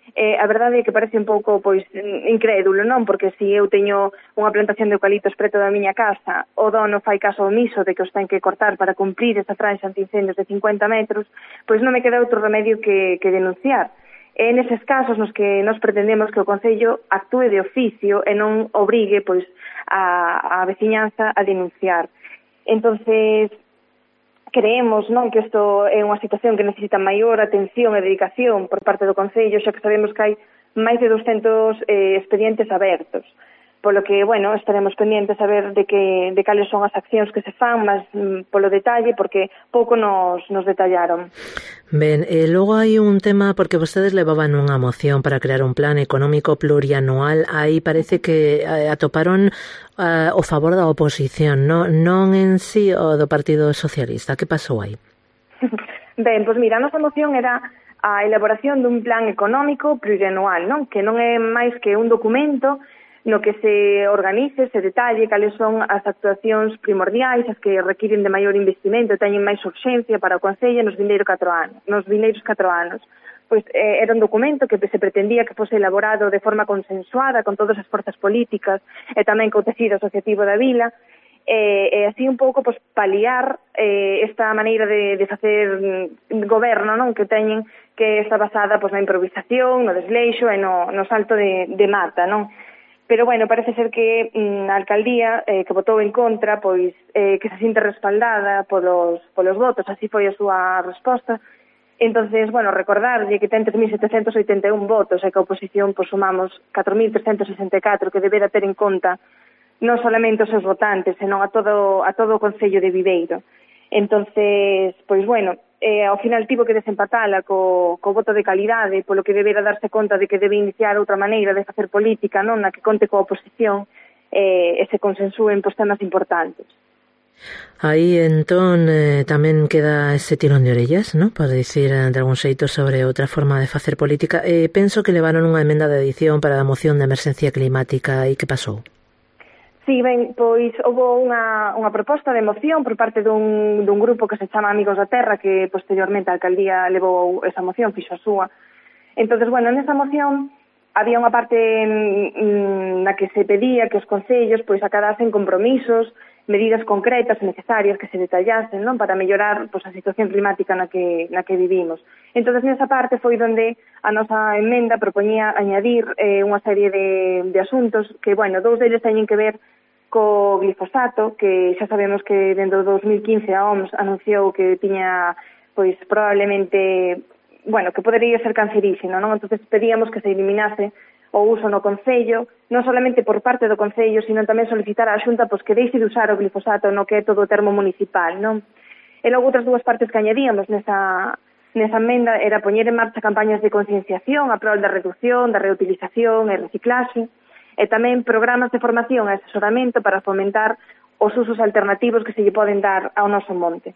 H: A verdade é que parece un pouco pois incrédulo, non? Porque se eu teño unha plantación de eucaliptos preto da miña casa, o dono fai caso omiso de que os ten que cortar para cumprir esa franxa antiincendios de 50 metros, pois non me queda outro remedio que denunciar. É neses casos nos que nos pretendemos que o Concello actúe de oficio e non obrigue pois a veciñanza a denunciar. Entonces, creemos, non, que isto é unha situación que necesita maior atención e dedicación por parte do Concello, xa que sabemos que hai máis de 200 expedientes abertos. Polo que, bueno, estaremos pendientes a ver de cales son as accións que se fan, máis polo detalle, porque pouco nos detallaron.
D: Ben, logo hai un tema, porque vostedes levaban unha moción para crear un plan económico plurianual, aí parece que atoparon o favor da oposición, non en sí o do Partido Socialista. Que pasou aí?
H: Ben, pois mira, a nosa moción era a elaboración dun plan económico plurianual, non? Que non é máis que un documento no que se organice, se detalle cales son as actuacións primordiais, as que requiren de maior investimento e teñen máis urxencia para o Concello nos vindeiros 4 anos. Pois era un documento que se pretendía que fose elaborado de forma consensuada con todas as forzas políticas e tamén co tecido asociativo da vila, e así un pouco pois paliar esta maneira de facer goberno, non, que teñen, que está basada pois na improvisación, no desleixo e no salto de mata, non? Pero, bueno, parece ser que a alcaldía que votou en contra, pois que se sinte respaldada polos votos, así foi a súa resposta. Entonces, bueno, recordarlle que ten 3.781 votos e que a oposición pois sumamos 4.364, que debera ter en conta non solamente os seus votantes, senón a todo o Concello de Viveiro. Entonces, pois, bueno, ao final tivo que desempatala co voto de calidade, polo que debera darse conta de que debe iniciar outra maneira de facer política, non, na que conte coa oposición e se consensúen pois temas importantes.
D: Aí, entón, tamén queda ese tirón de orellas, non? Para dicir de algún xeito sobre outra forma de facer política. Penso que levaron unha emenda de edición para a moción de emerxencia climática. E que pasou?
H: Sí, ben, pois houve unha proposta de moción por parte dun grupo que se chama Amigos da Terra, que posteriormente a alcaldía levou esa moción, fixo a súa. Entonces, bueno, nesa moción había unha parte na que se pedía que os concellos pois acadasen compromisos, medidas concretas e necesarias que se detallasen, non, para mellorar pois a situación climática na que vivimos. Entonces, nesa parte foi onde a nosa emenda propoñía añadir unha serie de asuntos que, bueno, dous deles teñen que ver co glifosato, que xa sabemos que dentro do 2015 a OMS anunciou que tiña, pois, probablemente, bueno, que podería ser cancerígeno, non? Entonces pedíamos que se eliminase o uso no Concello, non solamente por parte do Concello, sino tamén solicitar á Xunta pois, que deixe de usar o glifosato no que é todo o termo municipal, non? E logo outras dúas partes que añadíamos nesa emenda era poñer en marcha campañas de concienciación a prol da reducción, da reutilización e reciclaxe, e tamén programas de formación e asesoramento para fomentar os usos alternativos que se lle poden dar ao noso monte.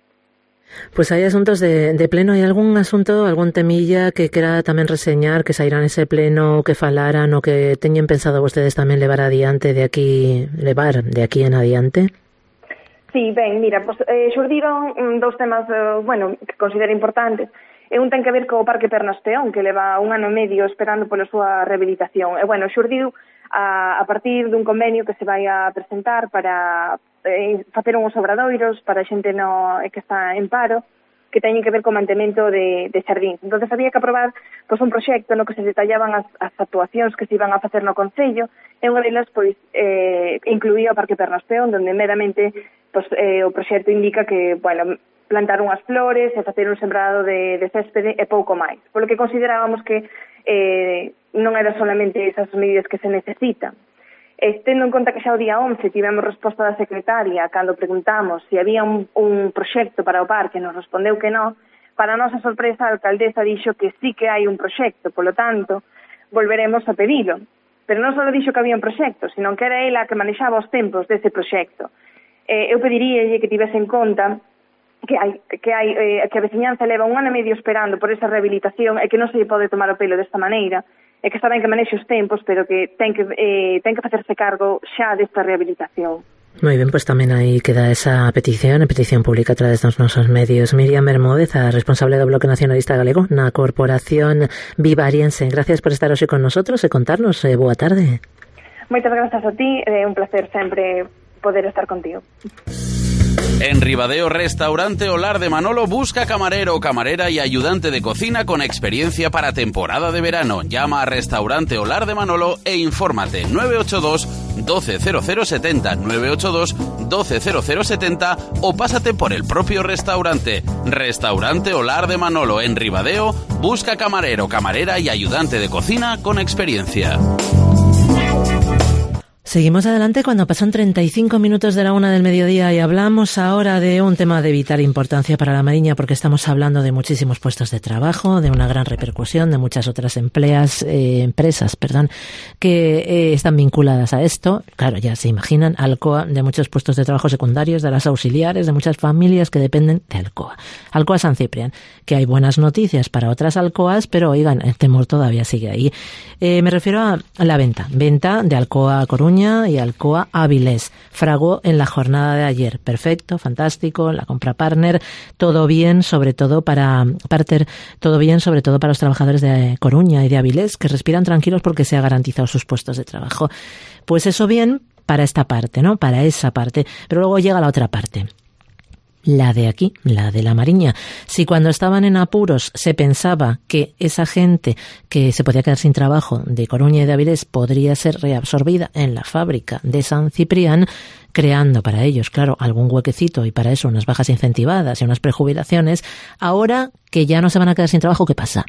D: Pois hai asuntos de pleno. Hai algún asunto, algún temilla que quera tamén reseñar, que sairán ese pleno, que falaran, o que teñen pensado vostedes tamén levar de aquí en adiante?
H: Sí, ben, mira, pues, xurdiron dous temas, bueno, que considero importantes. E un ten que ver co Parque Pernas Peón, que leva 1 ano e medio esperando pola súa rehabilitación. E, bueno, xurdiu a partir dun convenio que se vai a presentar para facer uns obradoiros para a xente que está en paro, que teñen que ver co mantemento de xardíns. Entón, había que aprobar pois, un proxecto no que se detallaban as actuacións que se iban a facer no Concello, e unha delas pois, incluía o Parque Pernas Peón, onde meramente pois, o proxecto indica que, bueno, plantar unhas flores e facer un sembrado de céspede e pouco máis. Polo que considerábamos que non eran solamente esas medidas que se necesitan. Tendo en conta que xa o día 11 tivemos resposta da secretaria cando preguntamos se había un proxecto para o parque, nos respondeu que non. Para a nosa sorpresa, a alcaldesa dixo que sí que hai un proxecto, polo tanto, volveremos a pedilo. Pero non só dixo que había un proxecto, sino que era ela que manexaba os tempos dese proxecto. Eu pediríalle que tivese en conta que a veciñanza leva 1 ano e medio esperando por esa rehabilitación e que non se lle pode tomar o pelo desta maneira, e que está ben que manexe os tempos, pero que ten que facerse cargo xa desta rehabilitación.
D: Muy bien, pues tamén aí queda esa petición pública a través dos nosos medios. Miriam Bermúdez, a responsable do Bloque Nacionalista Galego na Corporación Vivariense. Gracias por estar hoxe con nosotros e contarnos. Boa tarde.
H: Moitas grazas a ti, é un placer sempre poder estar contigo.
I: En Ribadeo Restaurante Olar de Manolo busca camarero o camarera y ayudante de cocina con experiencia para temporada de verano. Llama a Restaurante Olar de Manolo e infórmate 982 120070 982 120070 o pásate por el propio restaurante. Restaurante Olar de Manolo en Ribadeo busca camarero, camarera y ayudante de cocina con experiencia.
D: Seguimos adelante cuando pasan 35 minutos de la 1 del mediodía y hablamos ahora de un tema de vital importancia para la Mariña, porque estamos hablando de muchísimos puestos de trabajo, de una gran repercusión, de muchas otras empresas, que están vinculadas a esto. Claro, ya se imaginan, Alcoa, de muchos puestos de trabajo secundarios, de las auxiliares, de muchas familias que dependen de Alcoa. Alcoa San Ciprián, que hay buenas noticias para otras Alcoas, pero oigan, el temor todavía sigue ahí. Me refiero a la venta de Alcoa Coruña y Alcoa Avilés. Fraguó en la jornada de ayer. Perfecto, fantástico, la compra partner, todo bien, sobre todo para los trabajadores de Coruña y de Avilés, que respiran tranquilos porque se ha garantizado sus puestos de trabajo. Pues eso bien para esta parte, ¿no? Para esa parte. Pero luego llega la otra parte. La de aquí, la de la Mariña. Si cuando estaban en apuros se pensaba que esa gente que se podía quedar sin trabajo de Coruña y de Avilés podría ser reabsorbida en la fábrica de San Ciprián, creando para ellos, claro, algún huequecito y para eso unas bajas incentivadas y unas prejubilaciones, ahora que ya no se van a quedar sin trabajo, ¿qué pasa?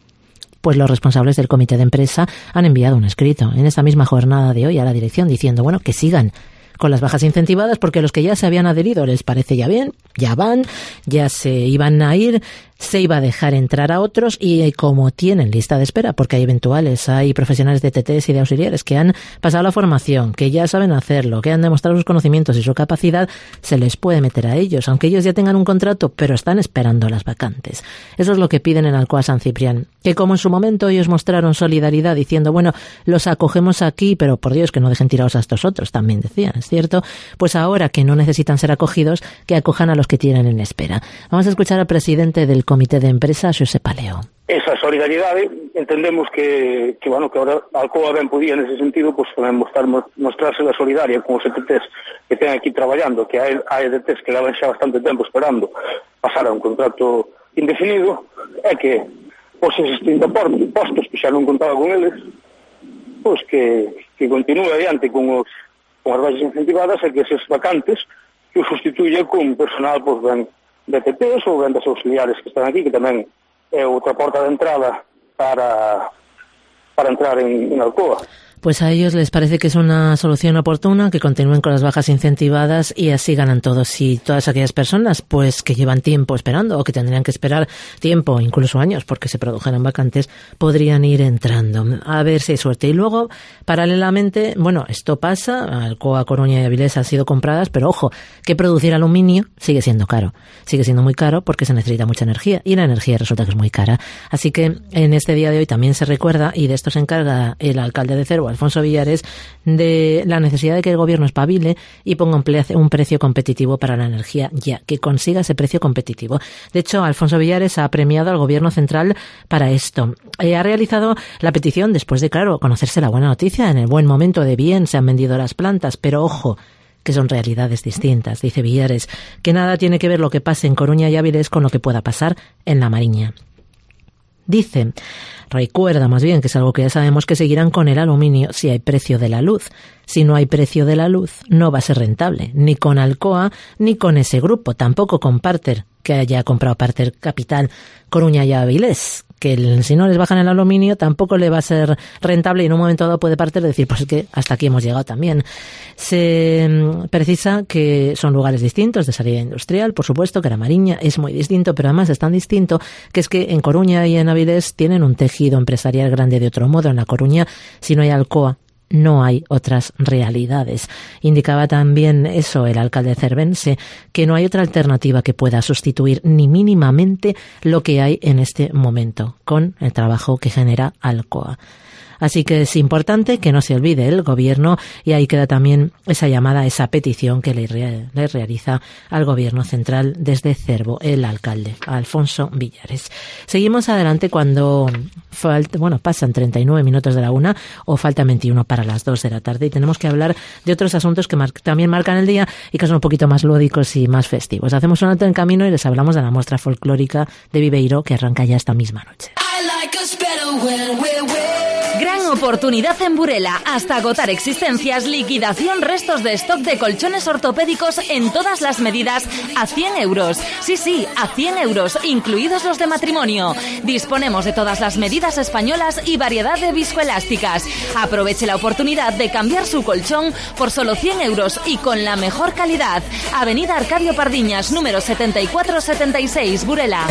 D: Pues los responsables del comité de empresa han enviado un escrito en esta misma jornada de hoy a la dirección diciendo, bueno, que sigan con las bajas incentivadas porque los que ya se habían adherido les parece ya bien, ya van, ya se iban a ir, se iba a dejar entrar a otros y como tienen lista de espera, porque hay eventuales, hay profesionales de TTs y de auxiliares que han pasado la formación, que ya saben hacerlo, que han demostrado sus conocimientos y su capacidad, se les puede meter a ellos, aunque ellos ya tengan un contrato, pero están esperando las vacantes. Eso es lo que piden en Alcoa San Ciprián, que como en su momento ellos mostraron solidaridad diciendo, bueno, los acogemos aquí, pero por Dios que no dejen tirados a estos otros, también decían, ¿es cierto? Pues ahora que no necesitan ser acogidos, que acojan a los que tienen en espera. Vamos a escuchar al presidente del comité de empresa, Xosé Paleo.
J: Esa solidaridade, entendemos que ahora Alcoa ben podía nese sentido, pues tamén mostrarse solidaria con os ETTs que ten aquí traballando, que hai ETTs que levan xa bastante tempo esperando pasar a un contrato indefinido, é que os 30 postos que xa non contaba con eles, pues que continúe adiante con as baixas incentivadas e que eses vacantes que os sustituye con personal pues, ben de TTs ou ben das auxiliares que están aquí, que tamén é outra porta de entrada para entrar en Alcoa.
D: Pues a ellos les parece que es una solución oportuna, que continúen con las bajas incentivadas y así ganan todos. Y todas aquellas personas pues que llevan tiempo esperando o que tendrían que esperar tiempo, incluso años, porque se produjeran vacantes, podrían ir entrando. A ver si hay suerte. Y luego, paralelamente, bueno, esto pasa, Alcoa, Coruña y Avilés han sido compradas, pero ojo, que producir aluminio sigue siendo caro. Sigue siendo muy caro porque se necesita mucha energía y la energía resulta que es muy cara. Así que en este día de hoy también se recuerda, y de esto se encarga el alcalde de Cervo, Alfonso Villares, de la necesidad de que el gobierno espabile y ponga un precio competitivo para la energía ya, que consiga ese precio competitivo. De hecho, Alfonso Villares ha premiado al gobierno central para esto. Ha realizado la petición después de, claro, conocerse la buena noticia, en el buen momento de bien se han vendido las plantas, pero ojo, que son realidades distintas, dice Villares, que nada tiene que ver lo que pase en Coruña y Avilés con lo que pueda pasar en la Mariña. Dice, recuerda más bien que es algo que ya sabemos, que seguirán con el aluminio si hay precio de la luz. Si no hay precio de la luz, no va a ser rentable, ni con Alcoa, ni con ese grupo, tampoco con Parter, que haya comprado Parter Capital, Coruña y Avilés, que si no les bajan el aluminio tampoco le va a ser rentable y en un momento dado puede Parter decir, pues es que hasta aquí hemos llegado también. Se precisa que son lugares distintos de salida industrial, por supuesto que la Mariña es muy distinto, pero además es tan distinto que es que en Coruña y en Avilés tienen un tejido empresarial grande de otro modo. En La Coruña, si no hay Alcoa, no hay otras realidades. Indicaba también eso el alcalde cervense, que no hay otra alternativa que pueda sustituir ni mínimamente lo que hay en este momento con el trabajo que genera Alcoa. Así que es importante que no se olvide el Gobierno, y ahí queda también esa llamada, esa petición que le realiza al Gobierno central desde Cervo el alcalde, Alfonso Villares. Seguimos adelante cuando pasan 39 minutos de la 1 o faltan 21 para las 2 de la tarde, y tenemos que hablar de otros asuntos que también marcan el día y que son un poquito más lúdicos y más festivos. Hacemos un alto en camino y les hablamos de la muestra folclórica de Viveiro, que arranca ya esta misma noche.
K: Gran oportunidad en Burela. Hasta agotar existencias, liquidación restos de stock de colchones ortopédicos en todas las medidas a 100 euros. Sí, a 100 euros, incluidos los de matrimonio. Disponemos de todas las medidas españolas y variedad de viscoelásticas. Aproveche la oportunidad de cambiar su colchón por solo 100 euros y con la mejor calidad. Avenida Arcadio Pardiñas, número 7476, Burela.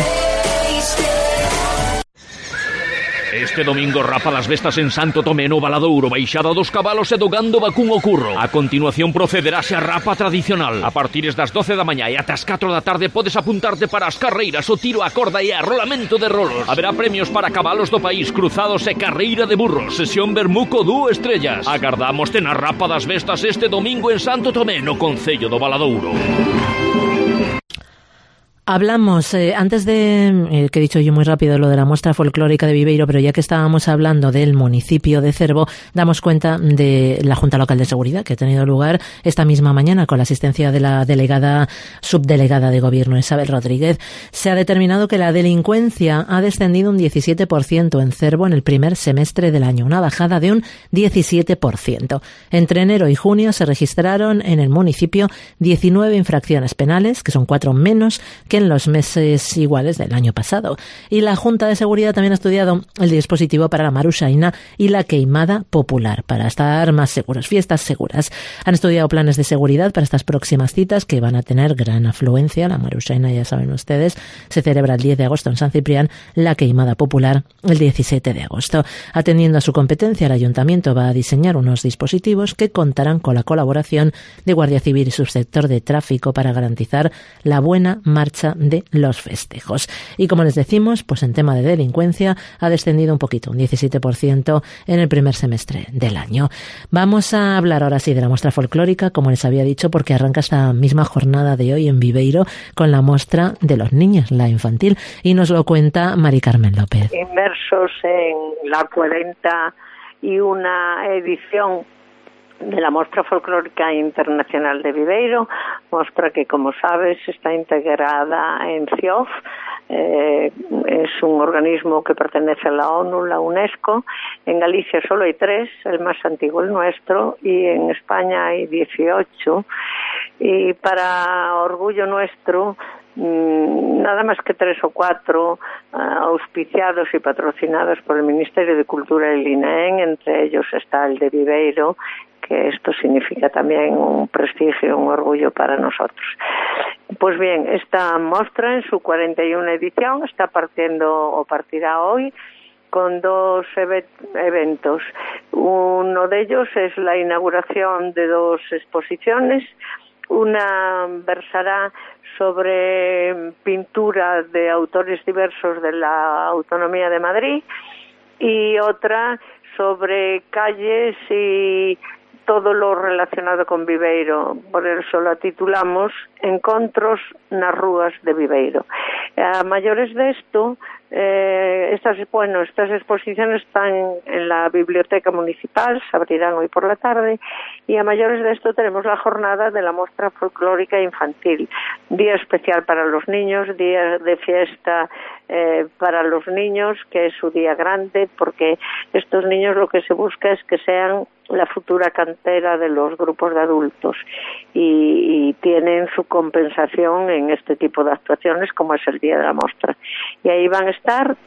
A: Este domingo rapa las bestas en Santo Tomé no Valadouro, baixada dos cabalos e do gando vacún o curro. A continuación procederase a rapa tradicional. A partir das 12 da mañá e ata as 4 da tarde podes apuntarte para as carreiras, o tiro a corda e a rolamento de rolos. Haberá premios para cabalos do país, cruzados e carreira de burros. Sesión Bermuco 2 estrellas. Agardámoste na rapa das bestas este domingo en Santo Tomé, no concello do Valadouro.
D: Hablamos, antes de, que he dicho yo muy rápido lo de la muestra folclórica de Viveiro, pero ya que estábamos hablando del municipio de Cervo, damos cuenta de la Junta Local de Seguridad que ha tenido lugar esta misma mañana con la asistencia de la subdelegada de Gobierno, Isabel Rodríguez. Se ha determinado que la delincuencia ha descendido un 17% en Cervo en el primer semestre del año, una bajada de un 17%. Entre enero y junio se registraron en el municipio 19 infracciones penales, que son 4 menos que en los meses iguales del año pasado. Y la Junta de Seguridad también ha estudiado el dispositivo para la Maruxaina y la queimada popular, para estar más seguros, fiestas seguras. Han estudiado planes de seguridad para estas próximas citas que van a tener gran afluencia. La Maruxaina, ya saben ustedes, se celebra el 10 de agosto en San Ciprián, la queimada popular el 17 de agosto. Atendiendo a su competencia, el Ayuntamiento va a diseñar unos dispositivos que contarán con la colaboración de Guardia Civil y Subsector de Tráfico para garantizar la buena marcha de los festejos. Y como les decimos, pues en tema de delincuencia ha descendido un poquito, un 17% en el primer semestre del año. Vamos a hablar ahora sí de la muestra folclórica, como les había dicho, porque arranca esta misma jornada de hoy en Viveiro con la muestra de los niños, la infantil, y nos lo cuenta Mari Carmen López.
L: Inmersos en la 41 edición de la Mostra Folclórica Internacional de Viveiro, mostra que, como sabes, está integrada en CIOF. Es un organismo que pertenece a la ONU, la UNESCO. En Galicia solo hay 3, el más antiguo el nuestro, y en España hay 18. Y para orgullo nuestro, nada más que 3 o 4 auspiciados y patrocinados por el Ministerio de Cultura y el INAEM, entre ellos está el de Viveiro, que esto significa también un prestigio, un orgullo para nosotros. Pues bien, esta muestra en su 41 edición está partirá hoy con 2 eventos. Uno de ellos es la inauguración de 2 exposiciones. Una versará sobre pintura de autores diversos de la Autonomía de Madrid y otra sobre calles y todo lo relacionado con Viveiro. Por eso la titulamos Encontros nas rúas de Viveiro. A mayores de esto, estas exposiciones están en la Biblioteca Municipal, se abrirán hoy por la tarde, y a mayores de esto tenemos la jornada de la Mostra Folclórica Infantil, día especial para los niños, día de fiesta para los niños, que es su día grande, porque estos niños lo que se busca es que sean la futura cantera de los grupos de adultos y tienen su compensación en este tipo de actuaciones como es el día de la mostra. Y ahí van a estar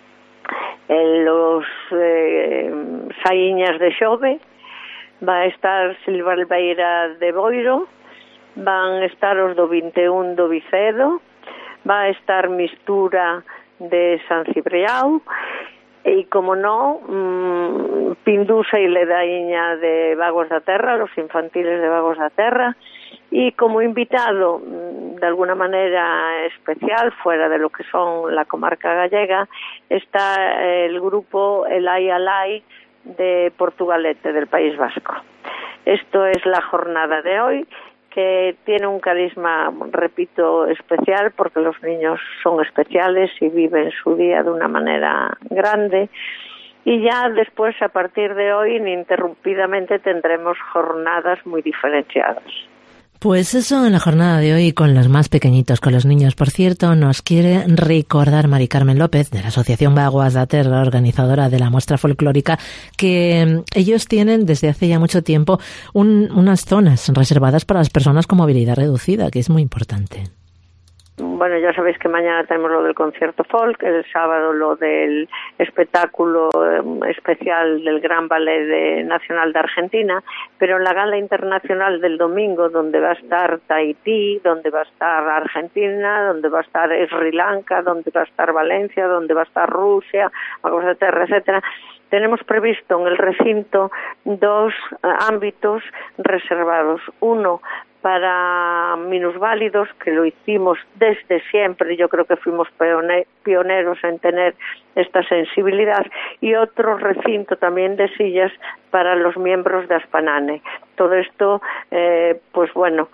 L: los Saíñas de Xove, va a estar Silva Albeira de Boiro, van a estar os do 21 do Vicedo, va a estar Mistura de San Ciprián e, como no, Pindusa e Ledaíña de Vagos da Terra, los infantiles de Vagos da Terra, y como invitado de alguna manera especial, fuera de lo que son la comarca gallega, está el grupo Elai Alai de Portugalete, del País Vasco. Esto es la jornada de hoy, que tiene un carisma, repito, especial, porque los niños son especiales y viven su día de una manera grande. Y ya después, a partir de hoy, ininterrumpidamente tendremos jornadas muy diferenciadas.
D: Pues eso en la jornada de hoy con los más pequeñitos, con los niños. Por cierto, nos quiere recordar Mari Carmen López, de la Asociación Vaguas da Terra, organizadora de la muestra folclórica, que ellos tienen desde hace ya mucho tiempo unas zonas reservadas para las personas con movilidad reducida, que es muy importante.
L: Bueno, ya sabéis que mañana tenemos lo del concierto folk, el sábado lo del espectáculo especial del Gran Ballet Nacional de Argentina, pero en la gala internacional del domingo, donde va a estar Tahití, donde va a estar Argentina, donde va a estar Sri Lanka, donde va a estar Valencia, donde va a estar Rusia, etcétera, tenemos previsto en el recinto 2 ámbitos reservados. Uno para minusválidos, que lo hicimos desde siempre, yo creo que fuimos pioneros en tener esta sensibilidad, y otro recinto también de sillas para los miembros de Aspanane. Todo esto, pues bueno,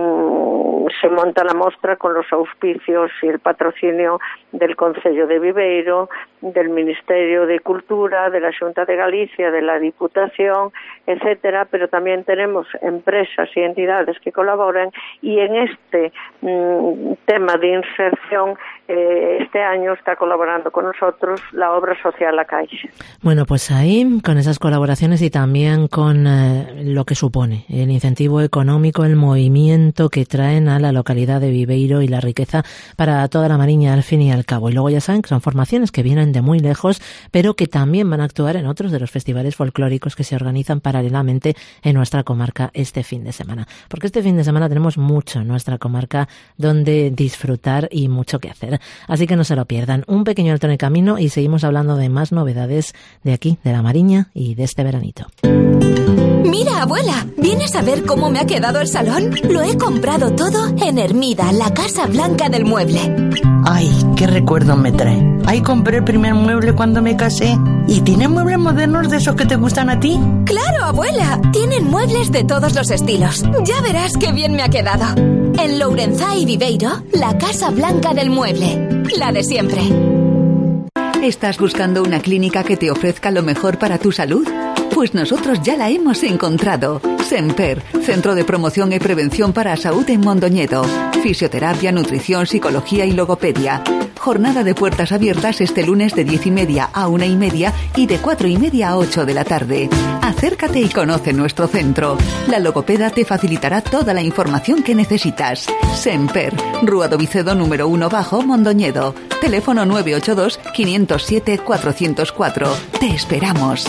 L: se monta la mostra con los auspicios y el patrocinio del Concello de Viveiro, del Ministerio de Cultura, de la Xunta de Galicia, de la Diputación, etcétera, pero también tenemos empresas y entidades que colaboran, y en este tema de inserción este año está colaborando con nosotros la obra social La Caixa.
D: Bueno, pues ahí, con esas colaboraciones y también con lo que supone el incentivo económico, el movimiento que traen a la localidad de Viveiro y la riqueza para toda la Mariña, al fin y al cabo. Y luego ya saben que son formaciones que vienen de muy lejos, pero que también van a actuar en otros de los festivales folclóricos que se organizan paralelamente en nuestra comarca este fin de semana. Porque este fin de semana tenemos mucho en nuestra comarca donde disfrutar y mucho que hacer. Así que no se lo pierdan. Un pequeño alto en el camino y seguimos hablando de más novedades de aquí, de la Mariña y de este veranito.
M: Mira, abuela, ¿vienes a ver cómo me ha quedado el salón? Lo he comprado todo en Hermida, la Casa Blanca del Mueble.
N: Ay, qué recuerdo me trae. Ahí compré el primer mueble cuando me casé. ¿Y tienen muebles modernos de esos que te gustan a ti?
M: ¡Claro, abuela! Tienen muebles de todos los estilos. Ya verás qué bien me ha quedado. En Lourenzá y Viveiro, la Casa Blanca del Mueble. La de siempre.
F: ¿Estás buscando una clínica que te ofrezca lo mejor para tu salud? Pues nosotros ya la hemos encontrado. Semper, Centro de Promoción y Prevención para la Salud en Mondoñedo. Fisioterapia, nutrición, psicología y logopedia. Jornada de puertas abiertas este lunes de 10:30 a 1:30 y de 4:30 a 8 de la tarde. Acércate y conoce nuestro centro. La logopeda te facilitará toda la información que necesitas. Semper, Rúa do Vicedo número 1 bajo, Mondoñedo. Teléfono 982 507 404. Te esperamos.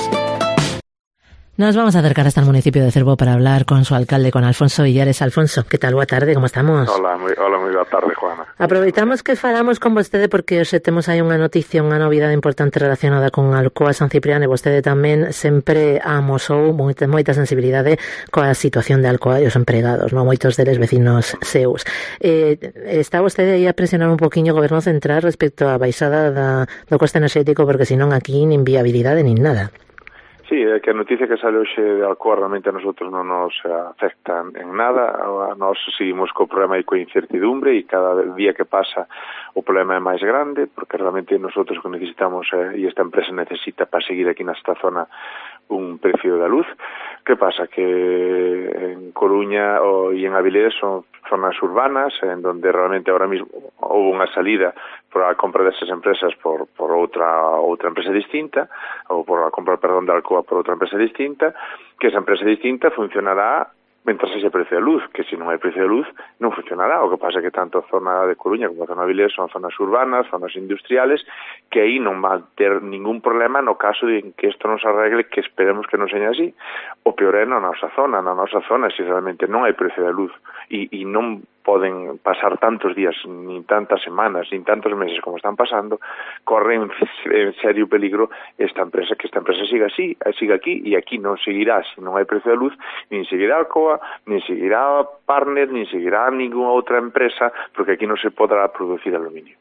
D: Nos vamos a acercar hasta el municipio de Cervo para hablar con su alcalde, con Alfonso Villares. Alfonso, ¿qué tal? Boa tarde, como estamos?
O: Hola, moi boa tarde, Juana.
D: Aproveitamos que falamos con vostede porque hoxe temos aí unha noticia, unha novidade importante relacionada con Alcoa San Cipriano, e vostede tamén sempre amosou moita sensibilidade coa situación de Alcoa e os empregados, non, moitos deles vecinos seus. Está vostede aí a presionar un poquinho o Goberno Central respecto á baixada do coste enerxético, porque senón aquí nin viabilidade nin nada.
O: Sí, é que a noticia que sale hoxe de Alcoa realmente a nosotros non nos afecta en nada. Nós seguimos co problema e coa incertidumbre, e cada día que pasa o problema é máis grande, porque realmente nosotros que necesitamos e esta empresa necesita para seguir aquí nesta zona un precio da luz. Que pasa? Que en Coruña e en Avilés son zonas urbanas en donde realmente ahora mismo houve unha salida por a compra desas empresas por outra empresa distinta, ou por a compra, perdón, de Alcoa por outra empresa distinta, que esa empresa distinta funcionará mentras ese precio de luz, que se non hai precio de luz non funcionará. O que pasa é que tanto a zona de Coruña como a zona de Avilés son zonas urbanas, zonas industriales, que aí non va a ter ningún problema no caso de que isto non se arregle, que esperemos que non seña así. O peor é na nosa zona, se realmente non hai precio de luz e non poden pasar tantos días, nin tantas semanas, nin tantos meses como están pasando, corre en serio peligro que esta empresa siga así, siga aquí, e aquí non seguirá, se non hai precio de luz, nin seguirá Alcoa, nin seguirá Partner, nin seguirá ninguna outra empresa, porque aquí non se podrá producir aluminio.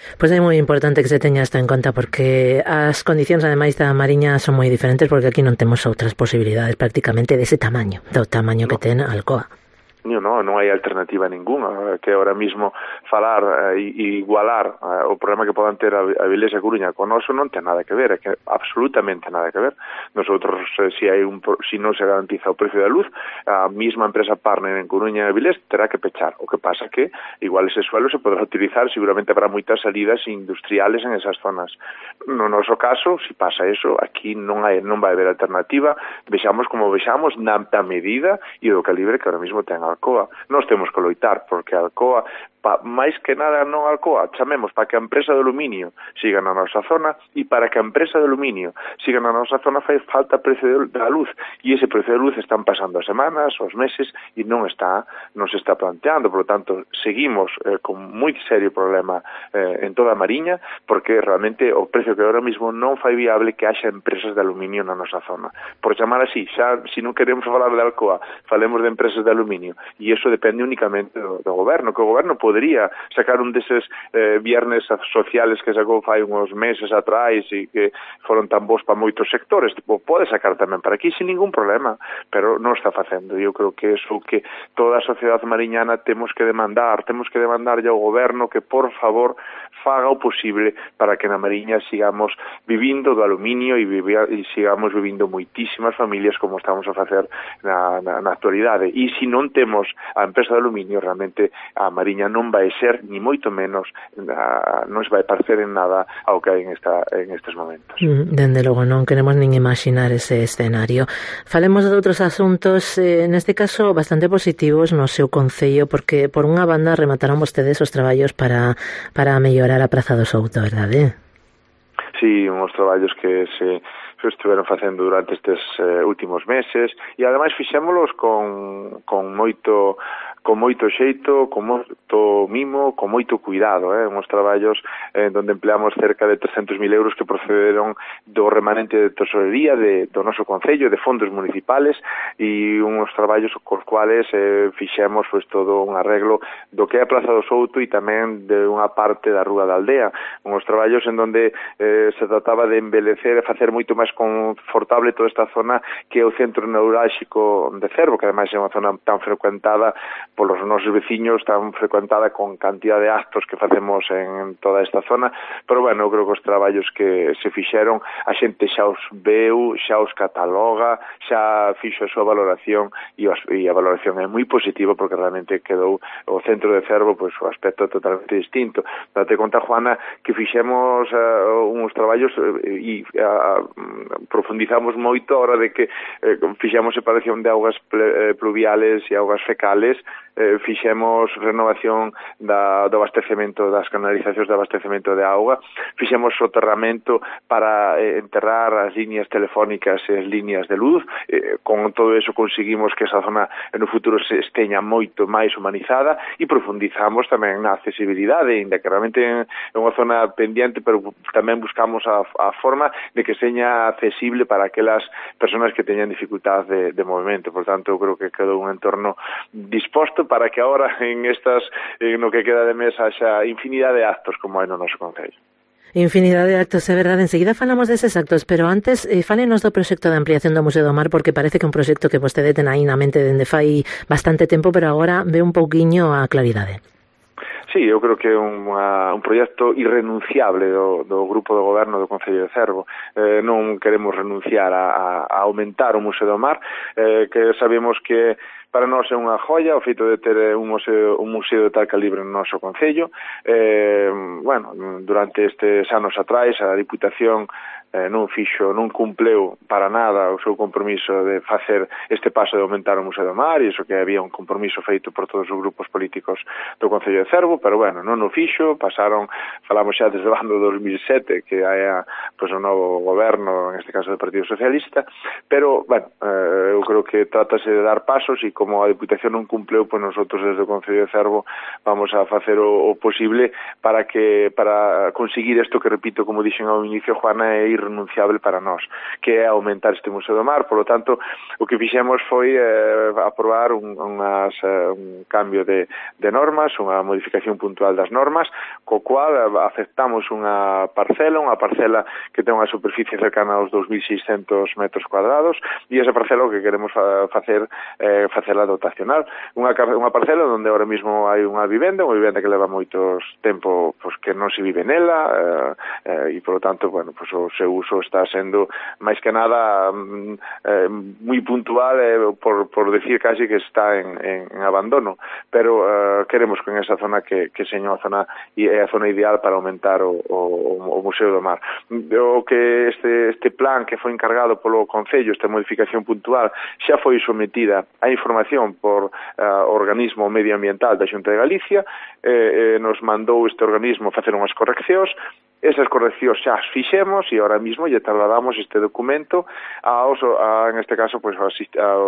D: Pois é moi importante que se teña isto en conta porque as condicións ademais da Mariña son moi diferentes porque aquí non temos outras posibilidades prácticamente dese tamaño, do tamaño que ten Alcoa.
O: Non hai alternativa ninguna que ahora mismo falar e igualar o problema que podan ter a Vilés e a Coruña con noso non ten nada que ver, é que absolutamente nada que ver. Nosotros, si non se garantiza o precio da luz, a mesma empresa partner en Coruña e Vilés terá que pechar. O que pasa que igual ese suelo se podrá utilizar, seguramente habrá moitas salidas industriales en esas zonas. No noso caso, si pasa eso, aquí non vai haber alternativa, vexamos como vexamos na medida e do calibre que ahora mismo ten Alcoa. Nós temos que loitar porque Alcoa, máis que nada non Alcoa, chamemos para que a empresa de aluminio siga na nosa zona e para que a empresa de aluminio siga na nosa zona fai falta precio da luz e ese precio da luz están pasando as semanas, os meses e non se está planteando, por lo tanto seguimos con moi serio problema en toda a Mariña porque realmente o precio que ahora mismo non fai viable que haxa empresas de aluminio na nosa zona. Por chamar así, xa, se non queremos falar de Alcoa, falemos de empresas de aluminio e iso depende únicamente do goberno, que o goberno podría sacar un deses viernes sociales que sacou fai uns meses atrás e que foron tan bons para moitos sectores, pode sacar tamén para aquí sin ningún problema, pero non está facendo e eu creo que eso que toda a sociedade mariñana temos que demandar ao goberno que por favor faga o posible para que na Mariña sigamos vivindo do aluminio e sigamos vivindo moitísimas familias como estamos a facer na actualidade e se non temos a empresa de aluminio realmente a Mariña non vai ser ni moito menos non se vai parecer en nada ao que hai en estes momentos.
D: Dende logo non queremos nin imaginar ese escenario. Falemos de outros asuntos neste caso bastante positivos no seu concello porque por unha banda remataron vostedes os traballos para mellorar a Praza do Souto, verdade?
O: Sí, uns traballos que se estiveron facendo durante estes últimos meses e ademais fixémolos con moito xeito, con moito mimo, con moito cuidado, uns traballos onde empleamos cerca de 300.000 euros que procederon do remanente de tesorería do noso concello, de fondos municipales e uns traballos cos cuales fixemos todo un arreglo do que é a Praza do Souto e tamén de unha parte da Rúa da Aldea, uns traballos en donde se trataba de embelecer e facer moito máis confortable toda esta zona que é o centro neurálxico de Cervo, que ademais é unha zona tan frecuentada polos nosos veciños, tan frecuentada con cantidad de actos que facemos en toda esta zona, pero bueno, eu creo que os traballos que se fixeron, a xente xa os veu, xa os cataloga, xa fixo a súa valoración e a valoración é moi positiva porque realmente quedou o centro de Cervo pois o aspecto totalmente distinto. Date conta, Juana, que fixemos uns traballos e profundizamos moito a hora de que fixemos separación de augas pluviales e augas fecales, fixemos renovación do abastecemento das canalizacións de abastecemento de auga, fixemos soterramento para enterrar as líneas telefónicas e as líneas de luz, con todo eso conseguimos que esa zona no futuro se esteña moito máis humanizada e profundizamos tamén na accesibilidade, ainda que realmente é unha zona pendiente, pero tamén buscamos a forma de que seña accesible para aquelas persoas que teñan dificultad de movimento. Por tanto, eu creo que quedou un entorno disposto para que agora no que queda de mes haxa infinidade de actos como hai no noso concello.
D: Infinidade de actos, é verdade. Enseguida falamos deses actos, pero antes fálenos do proxecto de ampliación do Museo do Mar porque parece que é un proxecto que vostede ten aí na mente dende fai bastante tempo, pero agora ve un pouquiño a claridade.
O: Sí, eu creo que é un proxecto irrenunciable do grupo de goberno do Concello de Cervo. Non queremos renunciar a aumentar o Museo do Mar, que sabemos que para nós é unha joia o feito de ter un museo de tal calibre no noso concello. Durante estes anos atrás a Diputación non cumpleu para nada o seu compromiso de facer este paso de aumentar o Museo do Mar, e iso que había un compromiso feito por todos os grupos políticos do Concello de Cervo, pero non o fixo, falamos xa desde o ano 2007 que hai o novo goberno, en este caso do Partido Socialista, pero eu creo que trátase de dar pasos e como a Deputación non cumpleu, pois nosotros desde o Concello de Cervo vamos a facer o posible para conseguir isto que, repito, como dixen ao inicio, Juana, é irrenunciable para nós, que é aumentar este Museo do Mar. Por lo tanto, o que fixemos foi aprobar un cambio de normas, unha modificación puntual das normas, co cual aceptamos unha parcela que ten unha superficie cercana aos 2.600 metros cuadrados, e esa parcela o que queremos facela dotacional. Unha parcela onde ahora mismo hai unha vivenda que leva moitos tempo que non se vive nela, e por lo tanto, bueno, pues o seu uso está sendo máis que nada moi puntual, por decir casi que está en abandono, pero queremos que en esa zona que seña a zona e a zona ideal para aumentar o Museo do Mar. O que este plan que foi encargado polo Concello, esta modificación puntual, xa foi sometida a información por organismo medioambiental da Xunta de Galicia, nos mandou este organismo facer unhas correccións. Esas correccións xa as fixemos e ahora mismo lle trasladamos este documento en este caso, pues, aos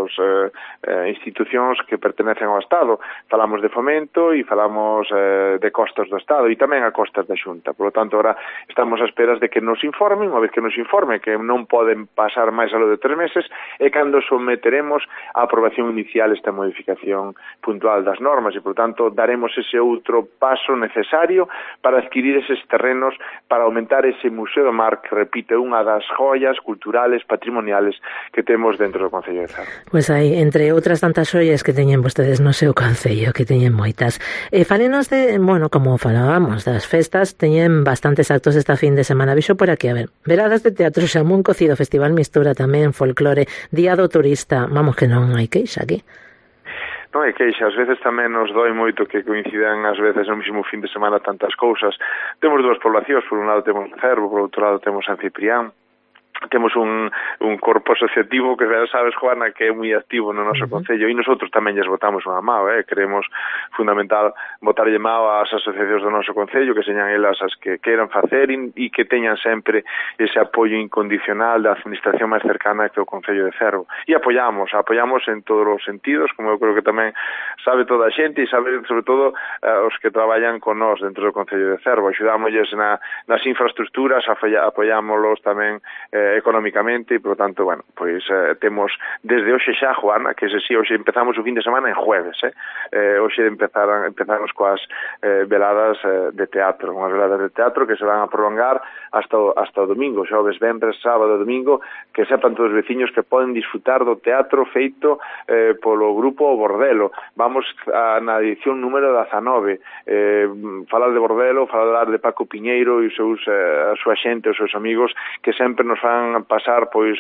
O: institucións que pertenecen ao Estado. Falamos de Fomento e falamos de costas do Estado e tamén a costas da Xunta. Por lo tanto, ahora estamos a esperas de que nos informen, unha vez que nos informe, que non poden pasar máis aló de 3 meses, e cando someteremos a aprobación inicial esta modificación puntual das normas, e por tanto daremos ese outro paso necesario para adquirir eses terrenos para aumentar ese Museo do Mar, que, repite, unha das joias culturales, patrimoniales que temos dentro do Concello de Cervo.
D: Pois hai, entre outras tantas joias que teñen vostedes no seu Concello, que teñen moitas. Falenos de, bueno, como falábamos das festas, teñen bastantes actos esta fin de semana. Vixo por aquí, a ver, veladas de teatro, xamón cocido, Festival Mistura tamén, folclore, Día do Turista, vamos que non hai queixa aquí.
O: Non hai queixa, ás veces tamén nos doi moito que coincidan ás veces no mesmo fin de semana tantas cousas. Temos dúas poblacións, por un lado temos Cervo, por outro lado temos San Ciprián. Temos un corpo asociativo que, xa sabes, Juana, que é moi activo no noso Concello, e nosotros tamén lles botamos unha mao, creemos fundamental botarlle mao ás asociacións do noso Concello, que señan elas as que queiran facer e que teñan sempre ese apoio incondicional da administración máis cercana que o Concello de Cervo. E apoiamos en todos os sentidos, como eu creo que tamén sabe toda a xente, e sabe, sobre todo, os que traballan con nós dentro do Concello de Cervo. Axudámosles nas infraestructuras, apoiámoslos tamén económicamente, e, por lo tanto, bueno, pois temos desde hoxe xa, Juana, que se si hoxe empezamos o fin de semana en jueves, hoxe empezamos coas veladas de teatro, unhas veladas de teatro que se van a prolongar hasta o domingo, xoves, venres, sábado, domingo, que sepan todos os veciños que poden disfrutar do teatro feito polo grupo Bordelo. Vamos na edición número 19, falar de Bordelo, falar de Paco Piñeiro e a súa xente, os seus amigos, que sempre nos fan pasar pois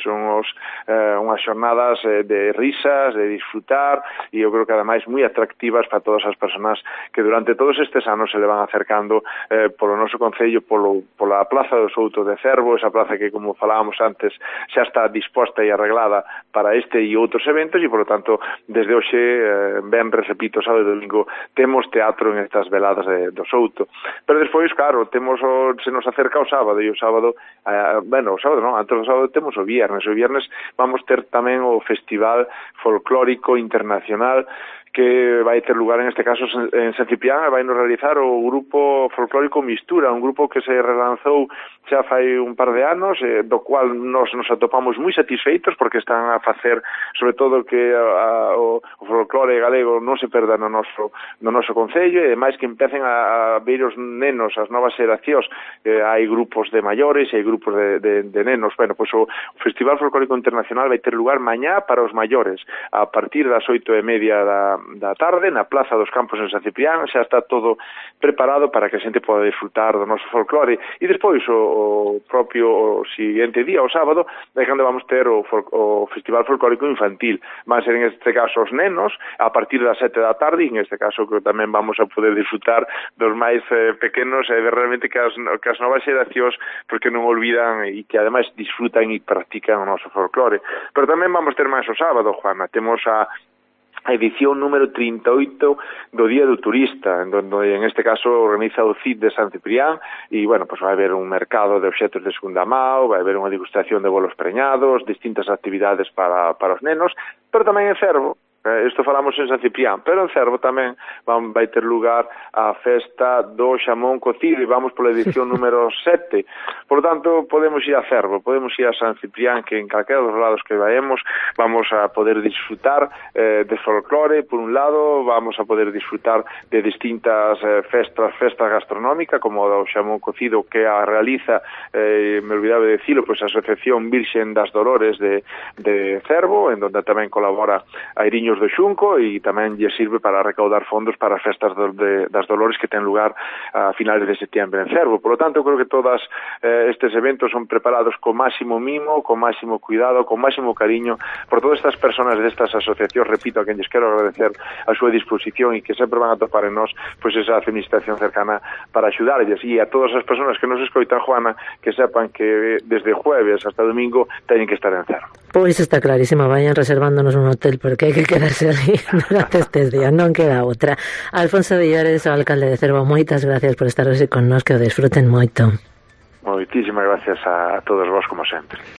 O: unhas xornadas de risas, de disfrutar, e eu creo que ademais moi atractivas para todas as persoas que durante todos estes anos se le van acercando polo noso Concello, pola Plaza do Souto de Cervo, esa plaza que, como falábamos antes, xa está disposta e arreglada para este e outros eventos, e, por lo tanto, desde hoxe, venres, repito, sábado e domingo, temos teatro en estas veladas do Souto. Pero despois, claro, se nos acerca o sábado, e o sábado, o sábado non, antes do sábado temos o viernes vamos ter tamén o Festival Folclórico Internacional, que vai ter lugar en este caso en San Ciprián, e vai nos realizar o grupo folclórico Mistura, un grupo que se relanzou xa fai un par de anos, do cual nos atopamos moi satisfeitos, porque están a facer, sobre todo, que o folclore galego non se perda no noso Concello, e máis que empecen a ver os nenos, as novas xeracións. Hai grupos de maiores e hai grupos de nenos. Bueno, pois o Festival Folclórico Internacional vai ter lugar mañá para os maiores, a partir das 8:30 da tarde, na Plaza dos Campos en San Ciprián. Xa está todo preparado para que a xente poda disfrutar do noso folclore, e despois o siguiente día, o sábado, é cando vamos ter o Festival Folclórico Infantil. Van ser, en este caso, os nenos a partir das 7 da tarde, e en este caso que tamén vamos a poder disfrutar dos máis pequenos, e realmente que as novas xeracións, porque non olvidan e que ademais disfrutan e practican o noso folclore. Pero tamén vamos ter máis o sábado, Juana. Temos a edición número 38 do Día do Turista, donde en este caso organiza o CID de San Ciprián, e, bueno, pues vai haber un mercado de obxetos de segunda mão, vai haber unha degustación de bolos preñados, distintas actividades para os nenos, pero tamén en Cervo Isto falamos en San Ciprián, pero en Cervo tamén vai ter lugar a festa do xamón cocido e vamos pola edición número 7. Por tanto, podemos ir a Cervo, podemos ir a San Ciprián, que en calquera dos lados que vayamos vamos a poder disfrutar de folclore, por un lado, vamos a poder disfrutar de distintas festas gastronómicas, como o xamón cocido que a realiza, me olvidaba de decirlo, pues a Asociación Virxen das Dolores de Cervo, en donde tamén colabora Airiños do Xunco e tamén lle sirve para recaudar fondos para as festas das Dolores que ten lugar a finales de setembro en Cervo. Por lo tanto, creo que todos estes eventos son preparados con máximo mimo, con máximo cuidado, con máximo cariño por todas estas personas destas asociacións, repito, a quen lles quero agradecer a súa disposición e que sempre van a topar en nós pois esa administración cercana para axudarlles, e a todas as persoas que nos escoitan, Juana, que sepan que desde jueves hasta domingo teñen que estar en Cervo.
D: Pois está clarísimo, vayan reservándonos un hotel porque hai que quedarse ali durante estes días, non queda outra. Alfonso Villares, o alcalde de Cervo, moitas gracias por estar hoxe con nós, que o desfruten moito.
O: Moitísimas gracias a todos vos, como sempre.